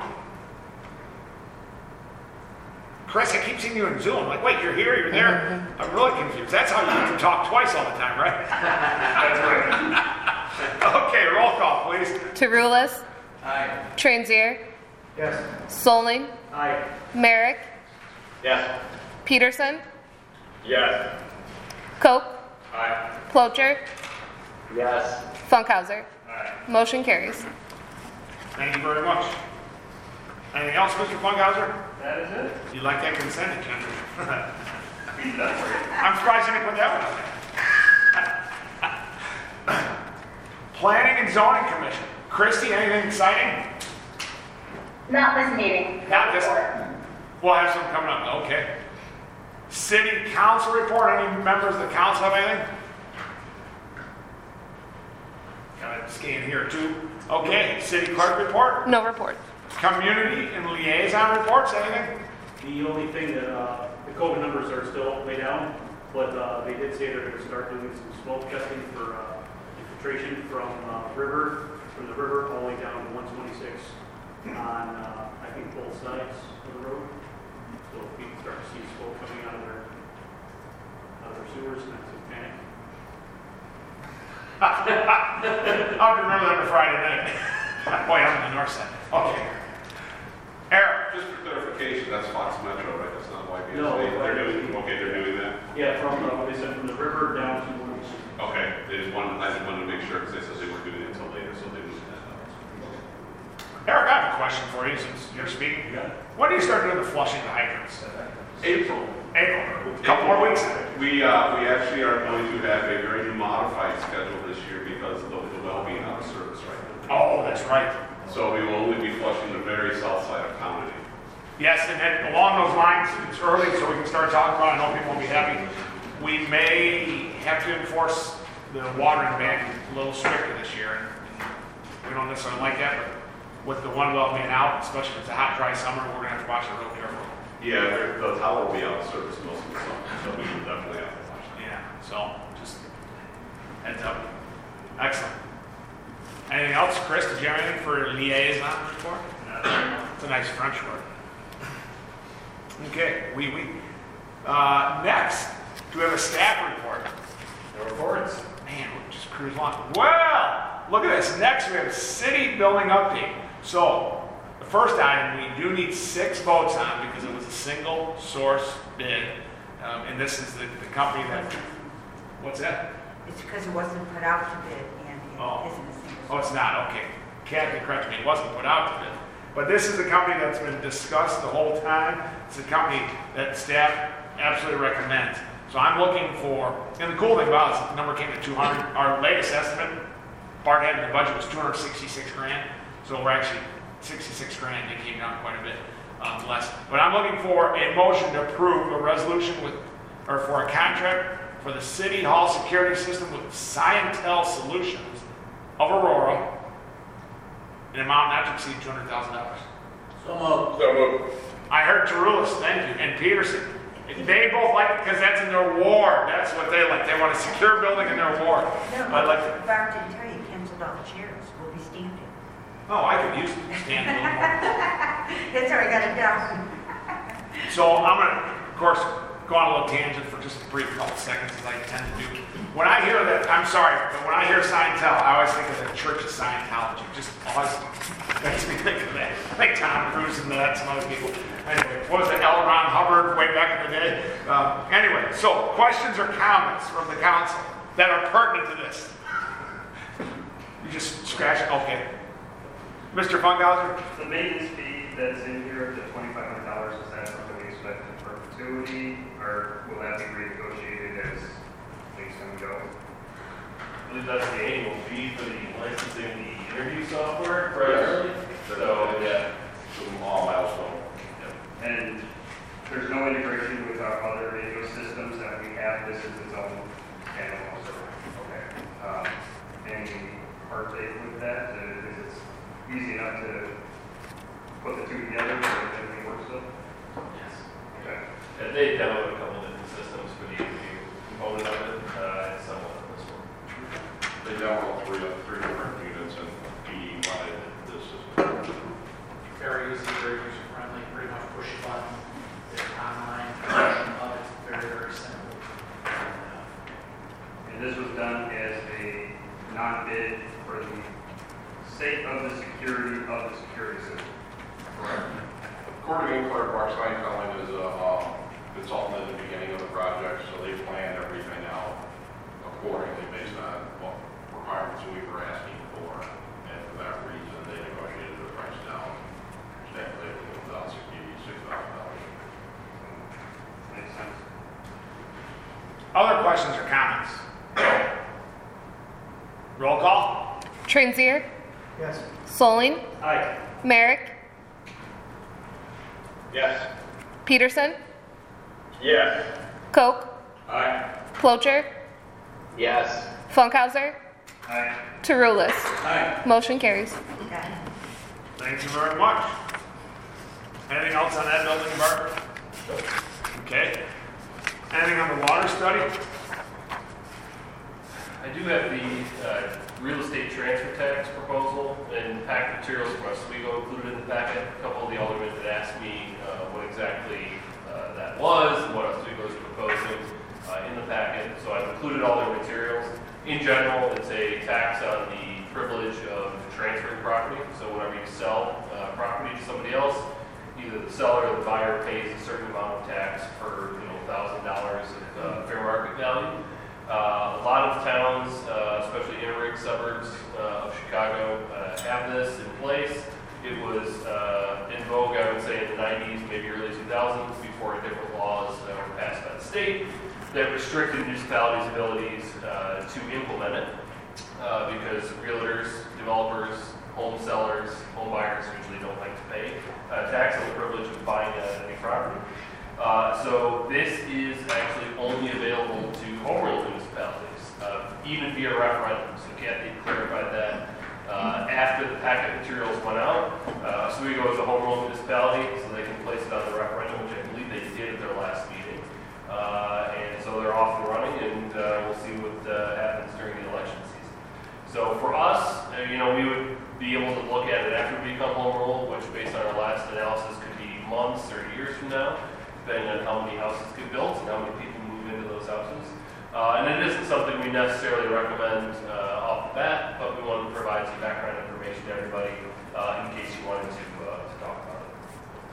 Chris, I keep seeing you in Zoom. I'm like, wait, you're here, you're there. I'm really confused. That's how you can talk twice all the time, right? That's right. Okay, roll call, please. Terulis, Aye. Transier, Yes. Solning, Aye. Merrick, Yes. Peterson, Yes. Cope, Aye. Plocher, Yes. Funkhauser. Aye. Motion carries. Thank you very much. Anything else, Mister Funkhauser? That is it. You like that consent agenda? Read that for you. I'm surprised you didn't put that one on there. Planning and Zoning Commission. Christie, anything exciting? Not this meeting. Not this. We'll have some coming up. Okay. City Council report. Any members of the council have anything? Got to scan here too. Okay. City Clerk report. No report. Community and liaison reports. Anything? The only thing that, uh, the COVID numbers are still way down, but, uh, they did say they're gonna start doing some smoke testing for, uh, infiltration from, uh, river, from the river all the way down to one twenty-six on, uh, I think both sides of the road. So we can start to see smoke coming out of their, out of their sewers, and that's a panic. I'll remember that for Friday night. Boy, I'm on the north side. Okay. Eric. Just for clarification, that's Fox Metro, right? That's not Y B S A? No, They're doing, okay, they're doing that? Yeah, from, uh, they said from the river down to one twenty-six. Okay, they just wanted, I just wanted to make sure, because they said they weren't doing it until later, so they moved that up. Eric, I have a question for you since you're speaking. When do you start doing the flushing the hydrants? April. April. A couple more weeks. We, uh, we actually are going to have a very modified schedule this year because of the, the well being out of service right now. Oh, that's right. So we will only be flushing the very south side of County. Yes, and then along those lines, it's early, so we can start talking about it. I know people won't be happy. We may have to enforce the watering ban a little stricter this year. And we don't necessarily like that, but with the one well being out, especially if it's a hot, dry summer, we're going to have to watch it real careful. Yeah, they're- the tower will be out of service most of the summer, so we will definitely have to watch that. Yeah, so just heads up. Excellent. Anything else, Chris? Did you have anything for liaison report? It's a nice French word. Okay, we, we. Uh, next, do we have a staff report? No reports. Man, we'll just cruise along. Well, look at this. Next, we have a city building update. So, the first item, we do need six votes on because it was a single source bid. Um, and this is the, the company that, what's that? It's because it wasn't put out to bid and Oh. it isn't a single. Oh, it's not, okay. Kathy, correct me, it wasn't put out to bid. But this is the company that's been discussed the whole time. It's a company that staff absolutely recommends. So I'm looking for, and the cool thing about it is the number came at two hundred. Our latest estimate, Bart had in the budget was two hundred sixty-six grand. So we're actually sixty-six grand, it came down quite a bit um, less. But I'm looking for a motion to approve a resolution with, or for a contract for the City Hall security system with Scientel Solutions of Aurora, an amount not to exceed two hundred thousand dollars. So moved. So moved. I heard Terulis, thank you, and Peterson. They both like it because that's in their ward. That's what they like. They want a secure building in their ward. No, I like it. Bart didn't tell you, he canceled all the chairs. We'll be standing. Oh, I could use it. Stand a little more. That's how I got it down. So I'm going to, of course, go on a little tangent for just a brief couple seconds, as I tend to do. When I hear that, I'm sorry, but when I hear Scientel, I always think of the Church of Scientology. Just always makes me think of that. Like Tom Cruise and that, some other people. Anyway, what was it, L. Ron Hubbard way back in the day? Um, anyway, so questions or comments from the council that are pertinent to this? You just scratch it? Okay. Mister Funkhauser? The maintenance fee that's in here, the twenty-five hundred dollars, is that something we expect in perpetuity, or will that be renegotiated as things come and go? believe that's the annual fee for the licensing of the interview software primarily. So, yeah. All milestone. And there's no integration with our other radio systems that we have. This is its own standalone server. Okay. Um, any partake with that? Uh, Is it easy enough to put the two together so that everything works well? Yes. Okay. Yeah, they demoed a couple of different systems for the interview component of it. Uh, it's somewhat of this one. They demoed three, three different units and P E wanted this system. Very easy, very user friendly, pretty much push a button, it's online, version of it's very, very simple. And this was done as a non-bid for the sake of the security of the security system. Correct. According to Clark Mark Steinfelling is a um, consultant at the beginning of the project, so they planned everything out accordingly based on what requirements we were asking for. And for that reason, they negotiated the price down. Exactly, about sixty-six thousand dollars. Makes sense. Other questions or comments? Roll call. Transier, Yes. Solling, Aye. Merrick, Yes. Peterson, Yes. Koch, Aye. Clocher, Yes. Funkhauser, Aye. Terulis. Aye. Motion carries. Okay. Thank you very much. Anything else on that building, Bart? Okay. Anything on the water study? I do have the uh, real estate transfer tax proposal and packet materials from Oswego included in the packet. A couple of the aldermen had asked me uh, what exactly uh, that was and what Oswego is proposing uh, in the packet. So I've included all their materials. In general, it's a tax on the privilege of transferring property. So whenever you sell uh, property to somebody else, either the seller or the buyer pays a certain amount of tax per, you know, one thousand dollars of uh, fair market value. Uh, a lot of towns, uh, especially inner-ring suburbs uh, of Chicago, uh, have this in place. It was uh, in vogue, I would say, in the nineties, maybe early two thousands, before different laws uh, were passed by the state that restricted municipalities' abilities uh, to implement it uh, because realtors, developers, home sellers, home buyers usually don't like to pay uh, tax on the privilege of buying uh, any property. Uh, so this is actually only available to home rule municipalities, uh, even via referendum. So Kathy clarified that uh, after the packet materials went out. Uh, Oswego is a home rule municipality, so they can place it on the referendum, which I believe they did at their last meeting. Uh, and so they're off and running, and uh, we'll see what uh, happens during the election season. So for us, uh, you know, we would be able to look at it after we become home rule, which based on our last analysis could be months or years from now, depending on how many houses get built and how many people move into those houses. Uh, and it isn't something we necessarily recommend uh, off the bat, but we want to provide some background information to everybody uh, in case you wanted to, uh, to talk about it.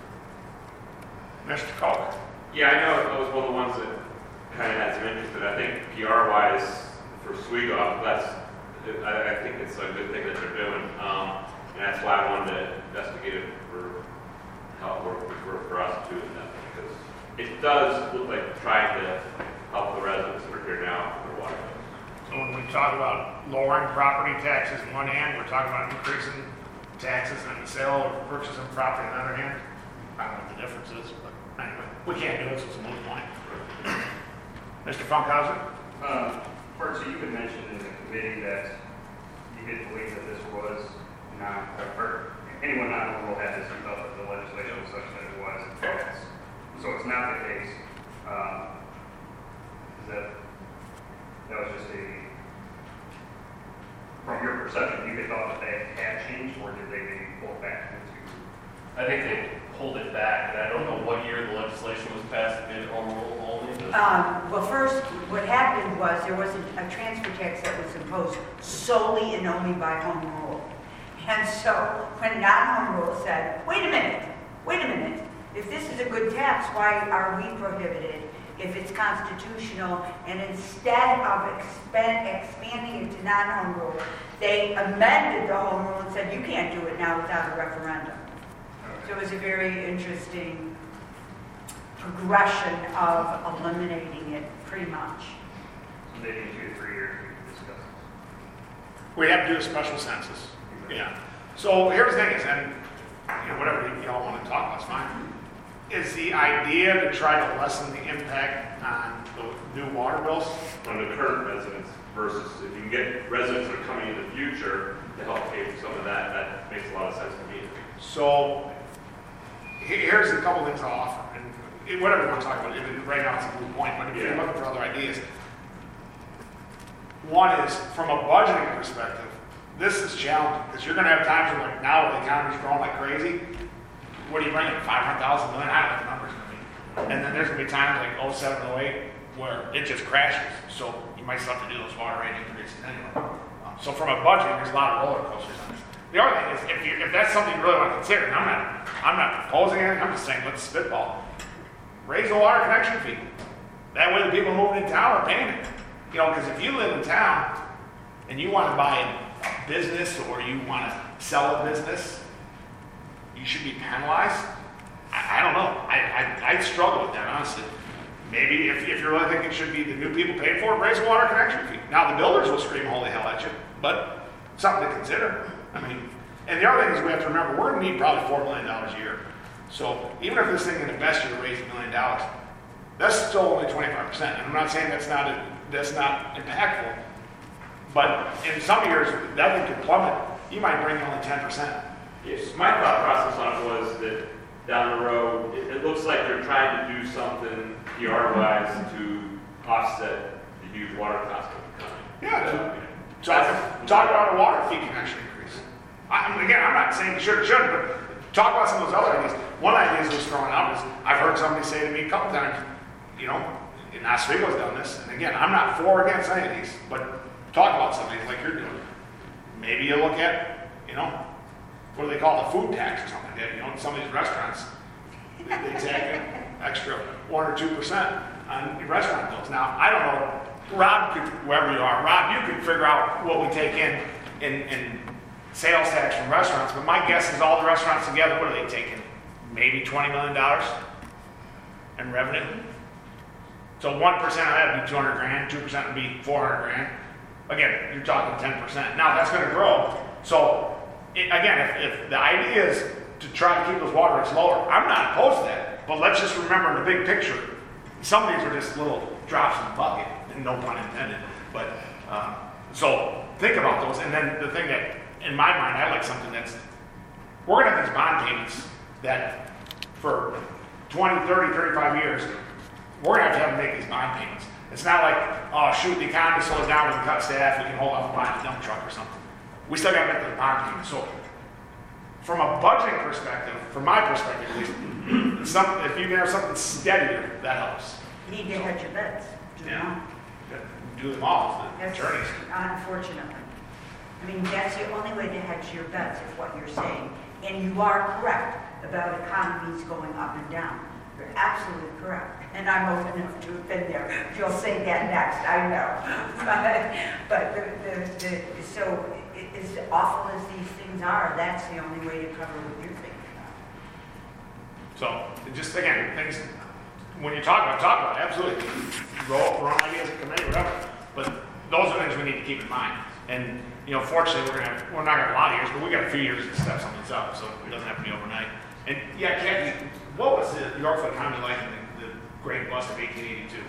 Mister Koch. Yeah, I know that was one of the ones that kind of had some interest in. I think P R-wise for Oswego, that's, I, I think it's a good thing that they're doing. Um, and that's why I wanted to investigate it for how it worked for, for us too. Because it does look like trying to help the residents that are here now with their water bills. So when we talk about lowering property taxes on one hand, we're talking about increasing taxes on the sale or purchase of property on the other hand. I don't know what the difference is, but anyway, we can't do it, so it's a moot point. Mister Funkhauser? Um, Bert, so you had mentioned in the committee that you did believe that this was not, or anyone not in the world had this, you felt that the legislation was such that it was. So it's not the case. Um, is that, that was just a, from your perception, you had thought that they had changed, or did they maybe pull back into? I think they pulled it back, and I don't know what year the legislation was passed, mid home rule only. but- Um, well, first, what happened was there was a, a transfer tax that was imposed solely and only by home rule. And so when non-home rule said, wait a minute, wait a minute, if this is a good tax, why are we prohibited if it's constitutional? And instead of expand, expanding it to non-home rule, they amended the home rule and said, you can't do it now without a referendum. So it was a very interesting progression of eliminating it, pretty much. So maybe in two to three years we can discuss this. We'd have to do a special census. Yeah. So here's the thing is, and you know, whatever y'all want to talk about is fine. Is the idea to try to lessen the impact on the new water bills? On the current residents versus if you can get residents that are coming in the future to help pay for some of that, that makes a lot of sense to me. So he- here's a couple things I'll offer, and it- whatever you want to talk about, it- right now it's a moot point, but if you're Yeah. looking for other ideas. One is, from a budgeting perspective, this is challenging, because you're gonna have times where like, now the economy's growing like crazy, what do you bring in, five hundred thousand million, I don't know what the number's gonna be. And then there's gonna be times like oh seven, oh eight, where it just crashes, so you might still have to do those water rate increases anyway. Um, So from a budget, there's a lot of roller coasters on this. The other thing is, if you, if that's something you really want to consider, and I'm not, I'm not proposing anything, I'm just saying, let's spitball. Raise the water connection fee. That way the people moving in town are paying it. You know, because if you live in town and you want to buy a business or you want to sell a business, you should be penalized. I, I don't know. I, I, I'd struggle with that, honestly. Maybe if, if you really think it should be the new people paying for it, raise the water connection fee. Now, the builders will scream holy hell at you, but something to consider. I mean, and the other thing is we have to remember, we're going to need probably four million dollars a year. So even if this thing can invest you to raise a million dollars, that's still only twenty-five percent. And I'm not saying that's not, a, that's not impactful, but in some years, that thing could plummet. You might bring in only ten percent. Yes, my thought process on it was that down the road, it, it looks like they're trying to do something P R-wise to offset the huge water costs that are coming. Yeah, So, talk, talk about a water fee connection increase. I, I mean, again, I'm not saying you should or shouldn't, but talk about some of those other ideas. One idea that was thrown out is, I've heard somebody say to me a couple times, you know, and Oswego's done this, and again, I'm not for or against any of these, but talk about some of these like you're doing. Maybe you look at, you know, what do they call it, the food tax or something like that. You know, some of these restaurants, they, they tack an extra one or two percent on restaurant bills. Now, I don't know, Rob could, wherever you are, Rob, you could figure out what we take in, in, in sales tax from restaurants, but my guess is all the restaurants together, what are they taking? Maybe twenty million dollars in revenue? So one percent of that would be two hundred grand, two percent would be four hundred grand. Again, you're talking ten percent. Now, that's gonna grow. So, it, again, if, if the idea is to try to keep those water rates lower, I'm not opposed to that. But let's just remember in the big picture, some of these are just little drops in the bucket, and no pun intended. But, um, so think about those. And then the thing that, in my mind, I like something that's, we're gonna have these bond payments that for twenty, thirty, thirty-five years, we're gonna have to have to make these bond payments. It's not like, oh shoot, the economy slows down, we can cut staff, we can hold off buying a dump truck or something. We still gotta make the bond payments. So from a budgeting perspective, from my perspective at least, some, if you can have something steadier, that helps. You need to hedge your bets. Do Yeah. not. Do them all, the That's attorneys. unfortunately. I mean, that's the only way to hedge your bets, is what you're saying. And you are correct about economies going up and down. You're absolutely correct. And I'm old enough to have been there. You'll say that next, I know. But, but the, the, the, so i- as awful as these things are, that's the only way to cover what you're thinking about. So, it just again, things, when you talk about, talk about it, absolutely. Roll, run ideas at committee, whatever. But those are things we need to keep in mind. And, you know, fortunately, we're gonna, we're not gonna have a lot of years, but we got a few years to step some of these up, so it doesn't have to be overnight. And yeah, Kathy, what was the Yorkville County like in the, the great bust of eighteen eighty-two?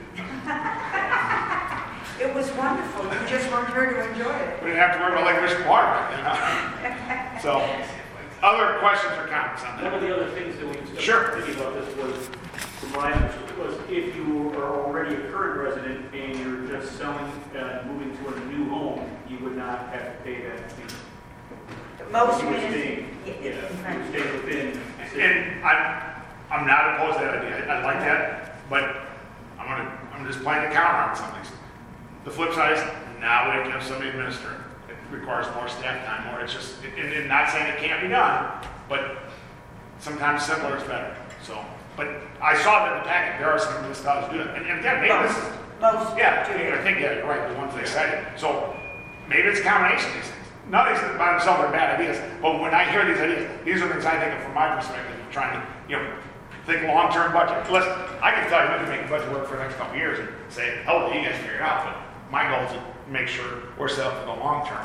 It was wonderful. You just weren't here to enjoy it. We didn't have to worry about Lake Michigan water back then, huh? So, other questions or comments on One that? of the other things that we discussed Sure. thinking about this was, from my understanding, was if you are already a current resident and you're just selling, uh, moving to a new home, you would not have to pay that fee. Most You would minutes- stay, yeah, yeah, yeah. you would stay within. And I'm, I'm not opposed to that idea. I, I like that, but I'm gonna, I'm just playing the counter on some of these. The flip side is now we have to have somebody administer it. It requires more staff time, or it's just, and, and not saying it can't be done, but sometimes simpler is better. So, but I saw that in the packet, there are some municipalities do that. And, and again, maybe this is, Most yeah, do. I think, yeah, you're right, the ones they cited. So maybe it's a combination of these things. None of these by themselves are bad ideas, but when I hear these ideas, these are things I think of from my perspective, trying to, you know, think long-term budget. Listen, I can tell you, we can make a budget work for the next couple of years and say, oh, you guys figure it out, but my goal is to make sure we're set up for the long term.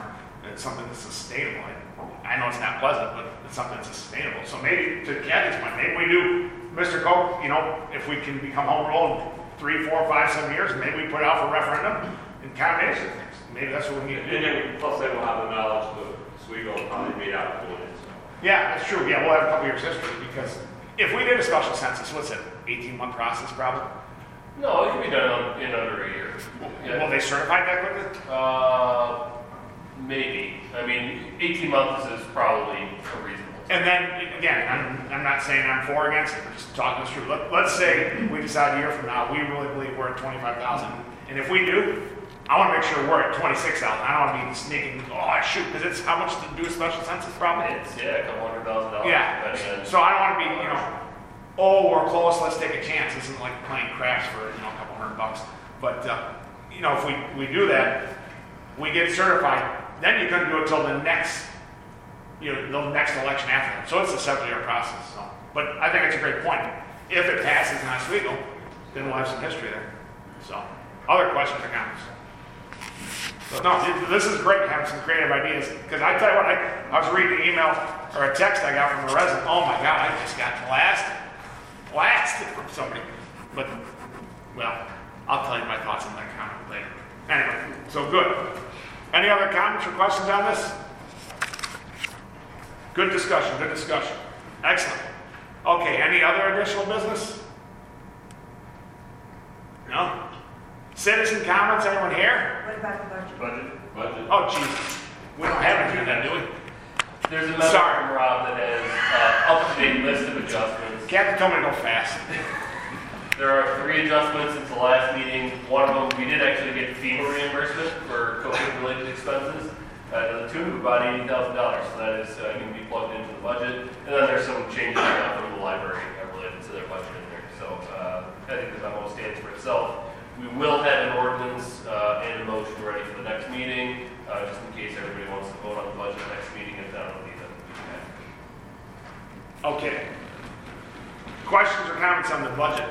and it's something that's sustainable. I know it's not pleasant, but it's something that's sustainable. So maybe, to Kathy's point, maybe we do, Mister Koch, you know, if we can become home rule in three, four, five, seven years, maybe we put it out for referendum and combination of things. Maybe that's what we need to do. And then, plus they will have the knowledge that Sligo probably made out of it. So. Yeah, that's true. Yeah, we'll have a couple years history because if we did a special census, what's it, eighteen month process probably? No, it can be done in under a year. Yeah. Will they certify that quickly? Uh, maybe. I mean, eighteen months is probably a reasonable. And then, again, I'm, I'm not saying I'm for or against it, we're just talking this through. Let, let's say we decide a year from now, we really believe we're at twenty-five thousand. And if we do, I want to make sure we're at twenty-six thousand. I don't want to be sneaking, oh, shoot, because it's how much to do a special census probably? It's, yeah, a couple hundred thousand dollars. Yeah. So I don't want to be, you know, oh, we're close, let's take a chance. This isn't like playing craps for, you know, a couple hundred bucks. But, uh, you know, if we, we do that, we get certified, then you couldn't do it till the next, you know, the next election after that. So it's a seven-year process. So, but I think it's a great point. If it passes in Oswego, then we'll have some history there. So, other questions or comments? So, no, this is great having some creative ideas. Because I tell you what, I, I was reading an email or a text I got from a resident. Oh my God, I just got blasted, blasted from somebody. But, well, I'll tell you my thoughts on that comment later. Anyway, so good. Any other comments or questions on this? Good discussion, good discussion. Excellent. Okay, any other additional business? No? Citizen comments, anyone here? What about the budget? Budget? Budget? Oh, Jesus. We don't have anything then, do we? There's a memo Sorry. from Rob that has uh, up-to-date list of adjustments. Captain told me to go fast. There are three adjustments since the last meeting. One of them, we did actually get FEMA reimbursement for COVID-related expenses uh, to the tune of about eighty thousand dollars. So that is uh, going to be plugged into the budget. And then there's some changes uh, from the library uh, related to their budget in there. So uh, I think the memo stands for itself. We will have an ordinance uh, and a motion ready for the next meeting, uh, just in case everybody wants to vote on the budget next meeting. If not, it'll be then. Okay. Questions or comments on the budget?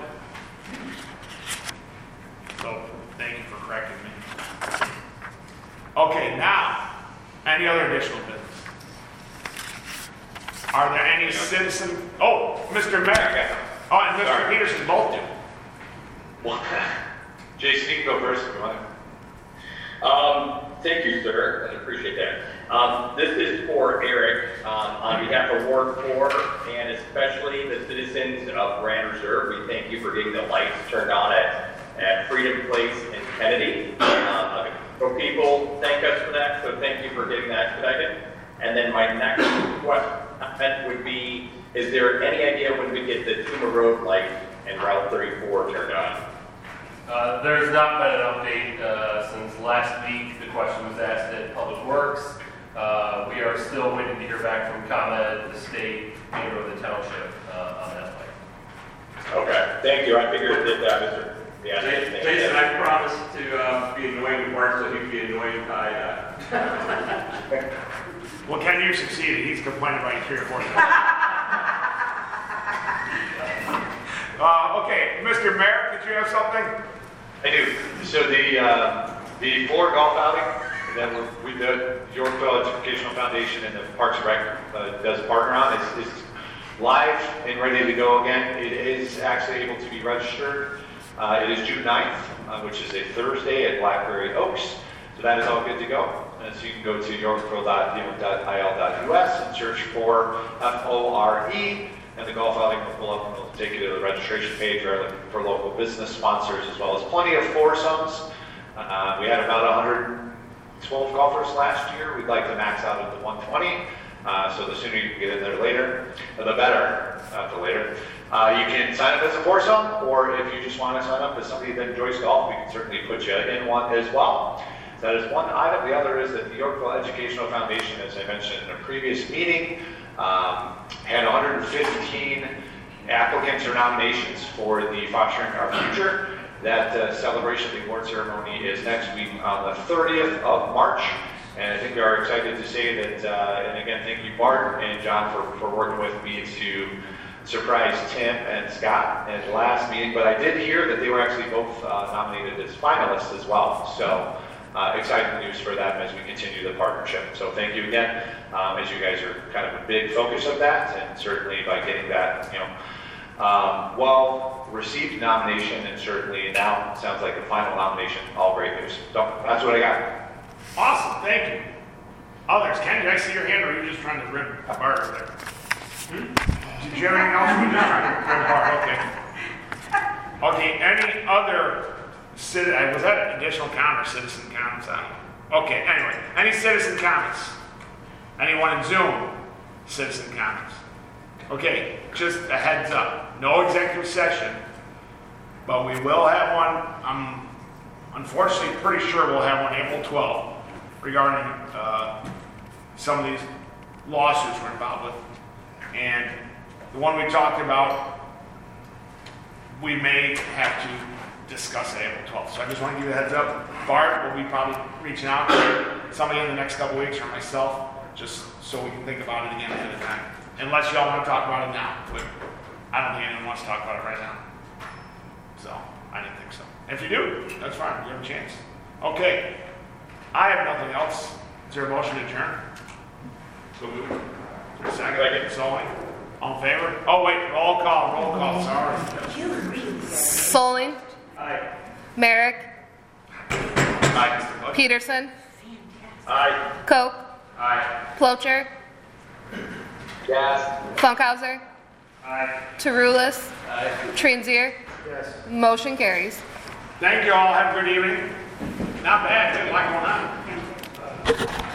So, thank you for correcting me. Okay, now, any other additional business? Are there any citizen, oh, Mister Mayor. Oh, and Mister Sorry. Peterson both do. Well, Jason, you can go first if you want. Um, thank you, sir. I appreciate that. Um, this is for Eric, um, on behalf of Ward four, and especially the citizens of Grand Reserve. We thank you for getting the lights turned on at, at Freedom Place in Kennedy. Um, so people thank us for that, so thank you for getting that expedited. And then my next question would be, is there any idea when we get the Tuma Road light and Route thirty-four turned on? Uh, there's not been an update uh, since last week. The question was asked at Public Works. Uh, we are still waiting to hear back from ComEd, the state, and or the township uh, on that light. Okay, thank you. I figured that that was a, yeah. Jason, thank Jason, you. I promised to uh, be annoying to Mark so he could be annoying by. Uh... Well, Ken, you succeeded. He's complaining about you three or four times. uh, okay, Mister Mayor, did you have something? I do. So the uh, the Fuller Golf Outing that we're, we the Yorkville Educational Foundation and the Parks and Rec uh, does partner on is, is live and ready to go again. It is actually able to be registered. Uh, it is June ninth, uh, which is a Thursday at Blackberry Oaks. So that is all good to go. And so you can go to yorkville dot d m dot i l dot u s and search for F O R E, and the golf outing will pull up and it'll take you to the registration page. We're looking for local business sponsors as well as plenty of foursomes. Uh, we had about one hundred twelve golfers last year. We'd like to max out at the one twenty. Uh, so the sooner you can get in there later, the better, not the later. Uh, you can sign up as a foursome, or if you just want to sign up as somebody that enjoys golf, we can certainly put you in one as well. That is one item. The other is that the Yorkville Educational Foundation, as I mentioned in a previous meeting, um, had one hundred fifteen applicants or nominations for the Fostering Our Future. That uh, celebration, the award ceremony, is next week on the thirtieth of March. And I think we are excited to say that, uh, and again, thank you, Bart and John, for, for working with me to surprise Tim and Scott at the last meeting. But I did hear that they were actually both uh, nominated as finalists as well. So uh, exciting news for them as we continue the partnership. So thank you again, um, as you guys are kind of a big focus of that, and certainly by getting that, you know, um, well-received nomination, and certainly now it sounds like the final nomination, all great news. So that's what I got. Awesome, thank you. Others, Ken, did I see your hand, or were you just trying to rip Bart over there? Hmm? Did you have anything else, or were you just trying to rip Bart? Okay. Okay, any other citizen, was that additional comment or citizen comments? I don't know. Okay, anyway, any citizen comments? Anyone in Zoom? Citizen comments. Okay, just a heads up, no executive session, but we will have one. I'm unfortunately pretty sure we'll have one April twelfth regarding uh, some of these lawsuits we're involved with. And the one we talked about, we may have to discuss it April twelfth. So I just want to give you a heads up. Bart will be probably reaching out to somebody in the next couple weeks, or myself, just so we can think about it again ahead of time. Unless y'all want to talk about it now, but I don't think anyone wants to talk about it right now. So I didn't think so. If you do, that's fine. You have a chance. Okay. I have nothing else. Is there a motion to adjourn? So moved. Is there a second? Second. Solling. All in favor? Oh wait, roll call, roll call. Sorry. Solling. Aye. Merrick. Aye, Mister Buck. Peterson. Aye. Koch. Aye. Plocher. Yes. Funkhauser. Aye. Tarulis. Aye. Transier. Yes. Motion carries. Thank you all. Have a good evening. Not bad. Good, a lot going on.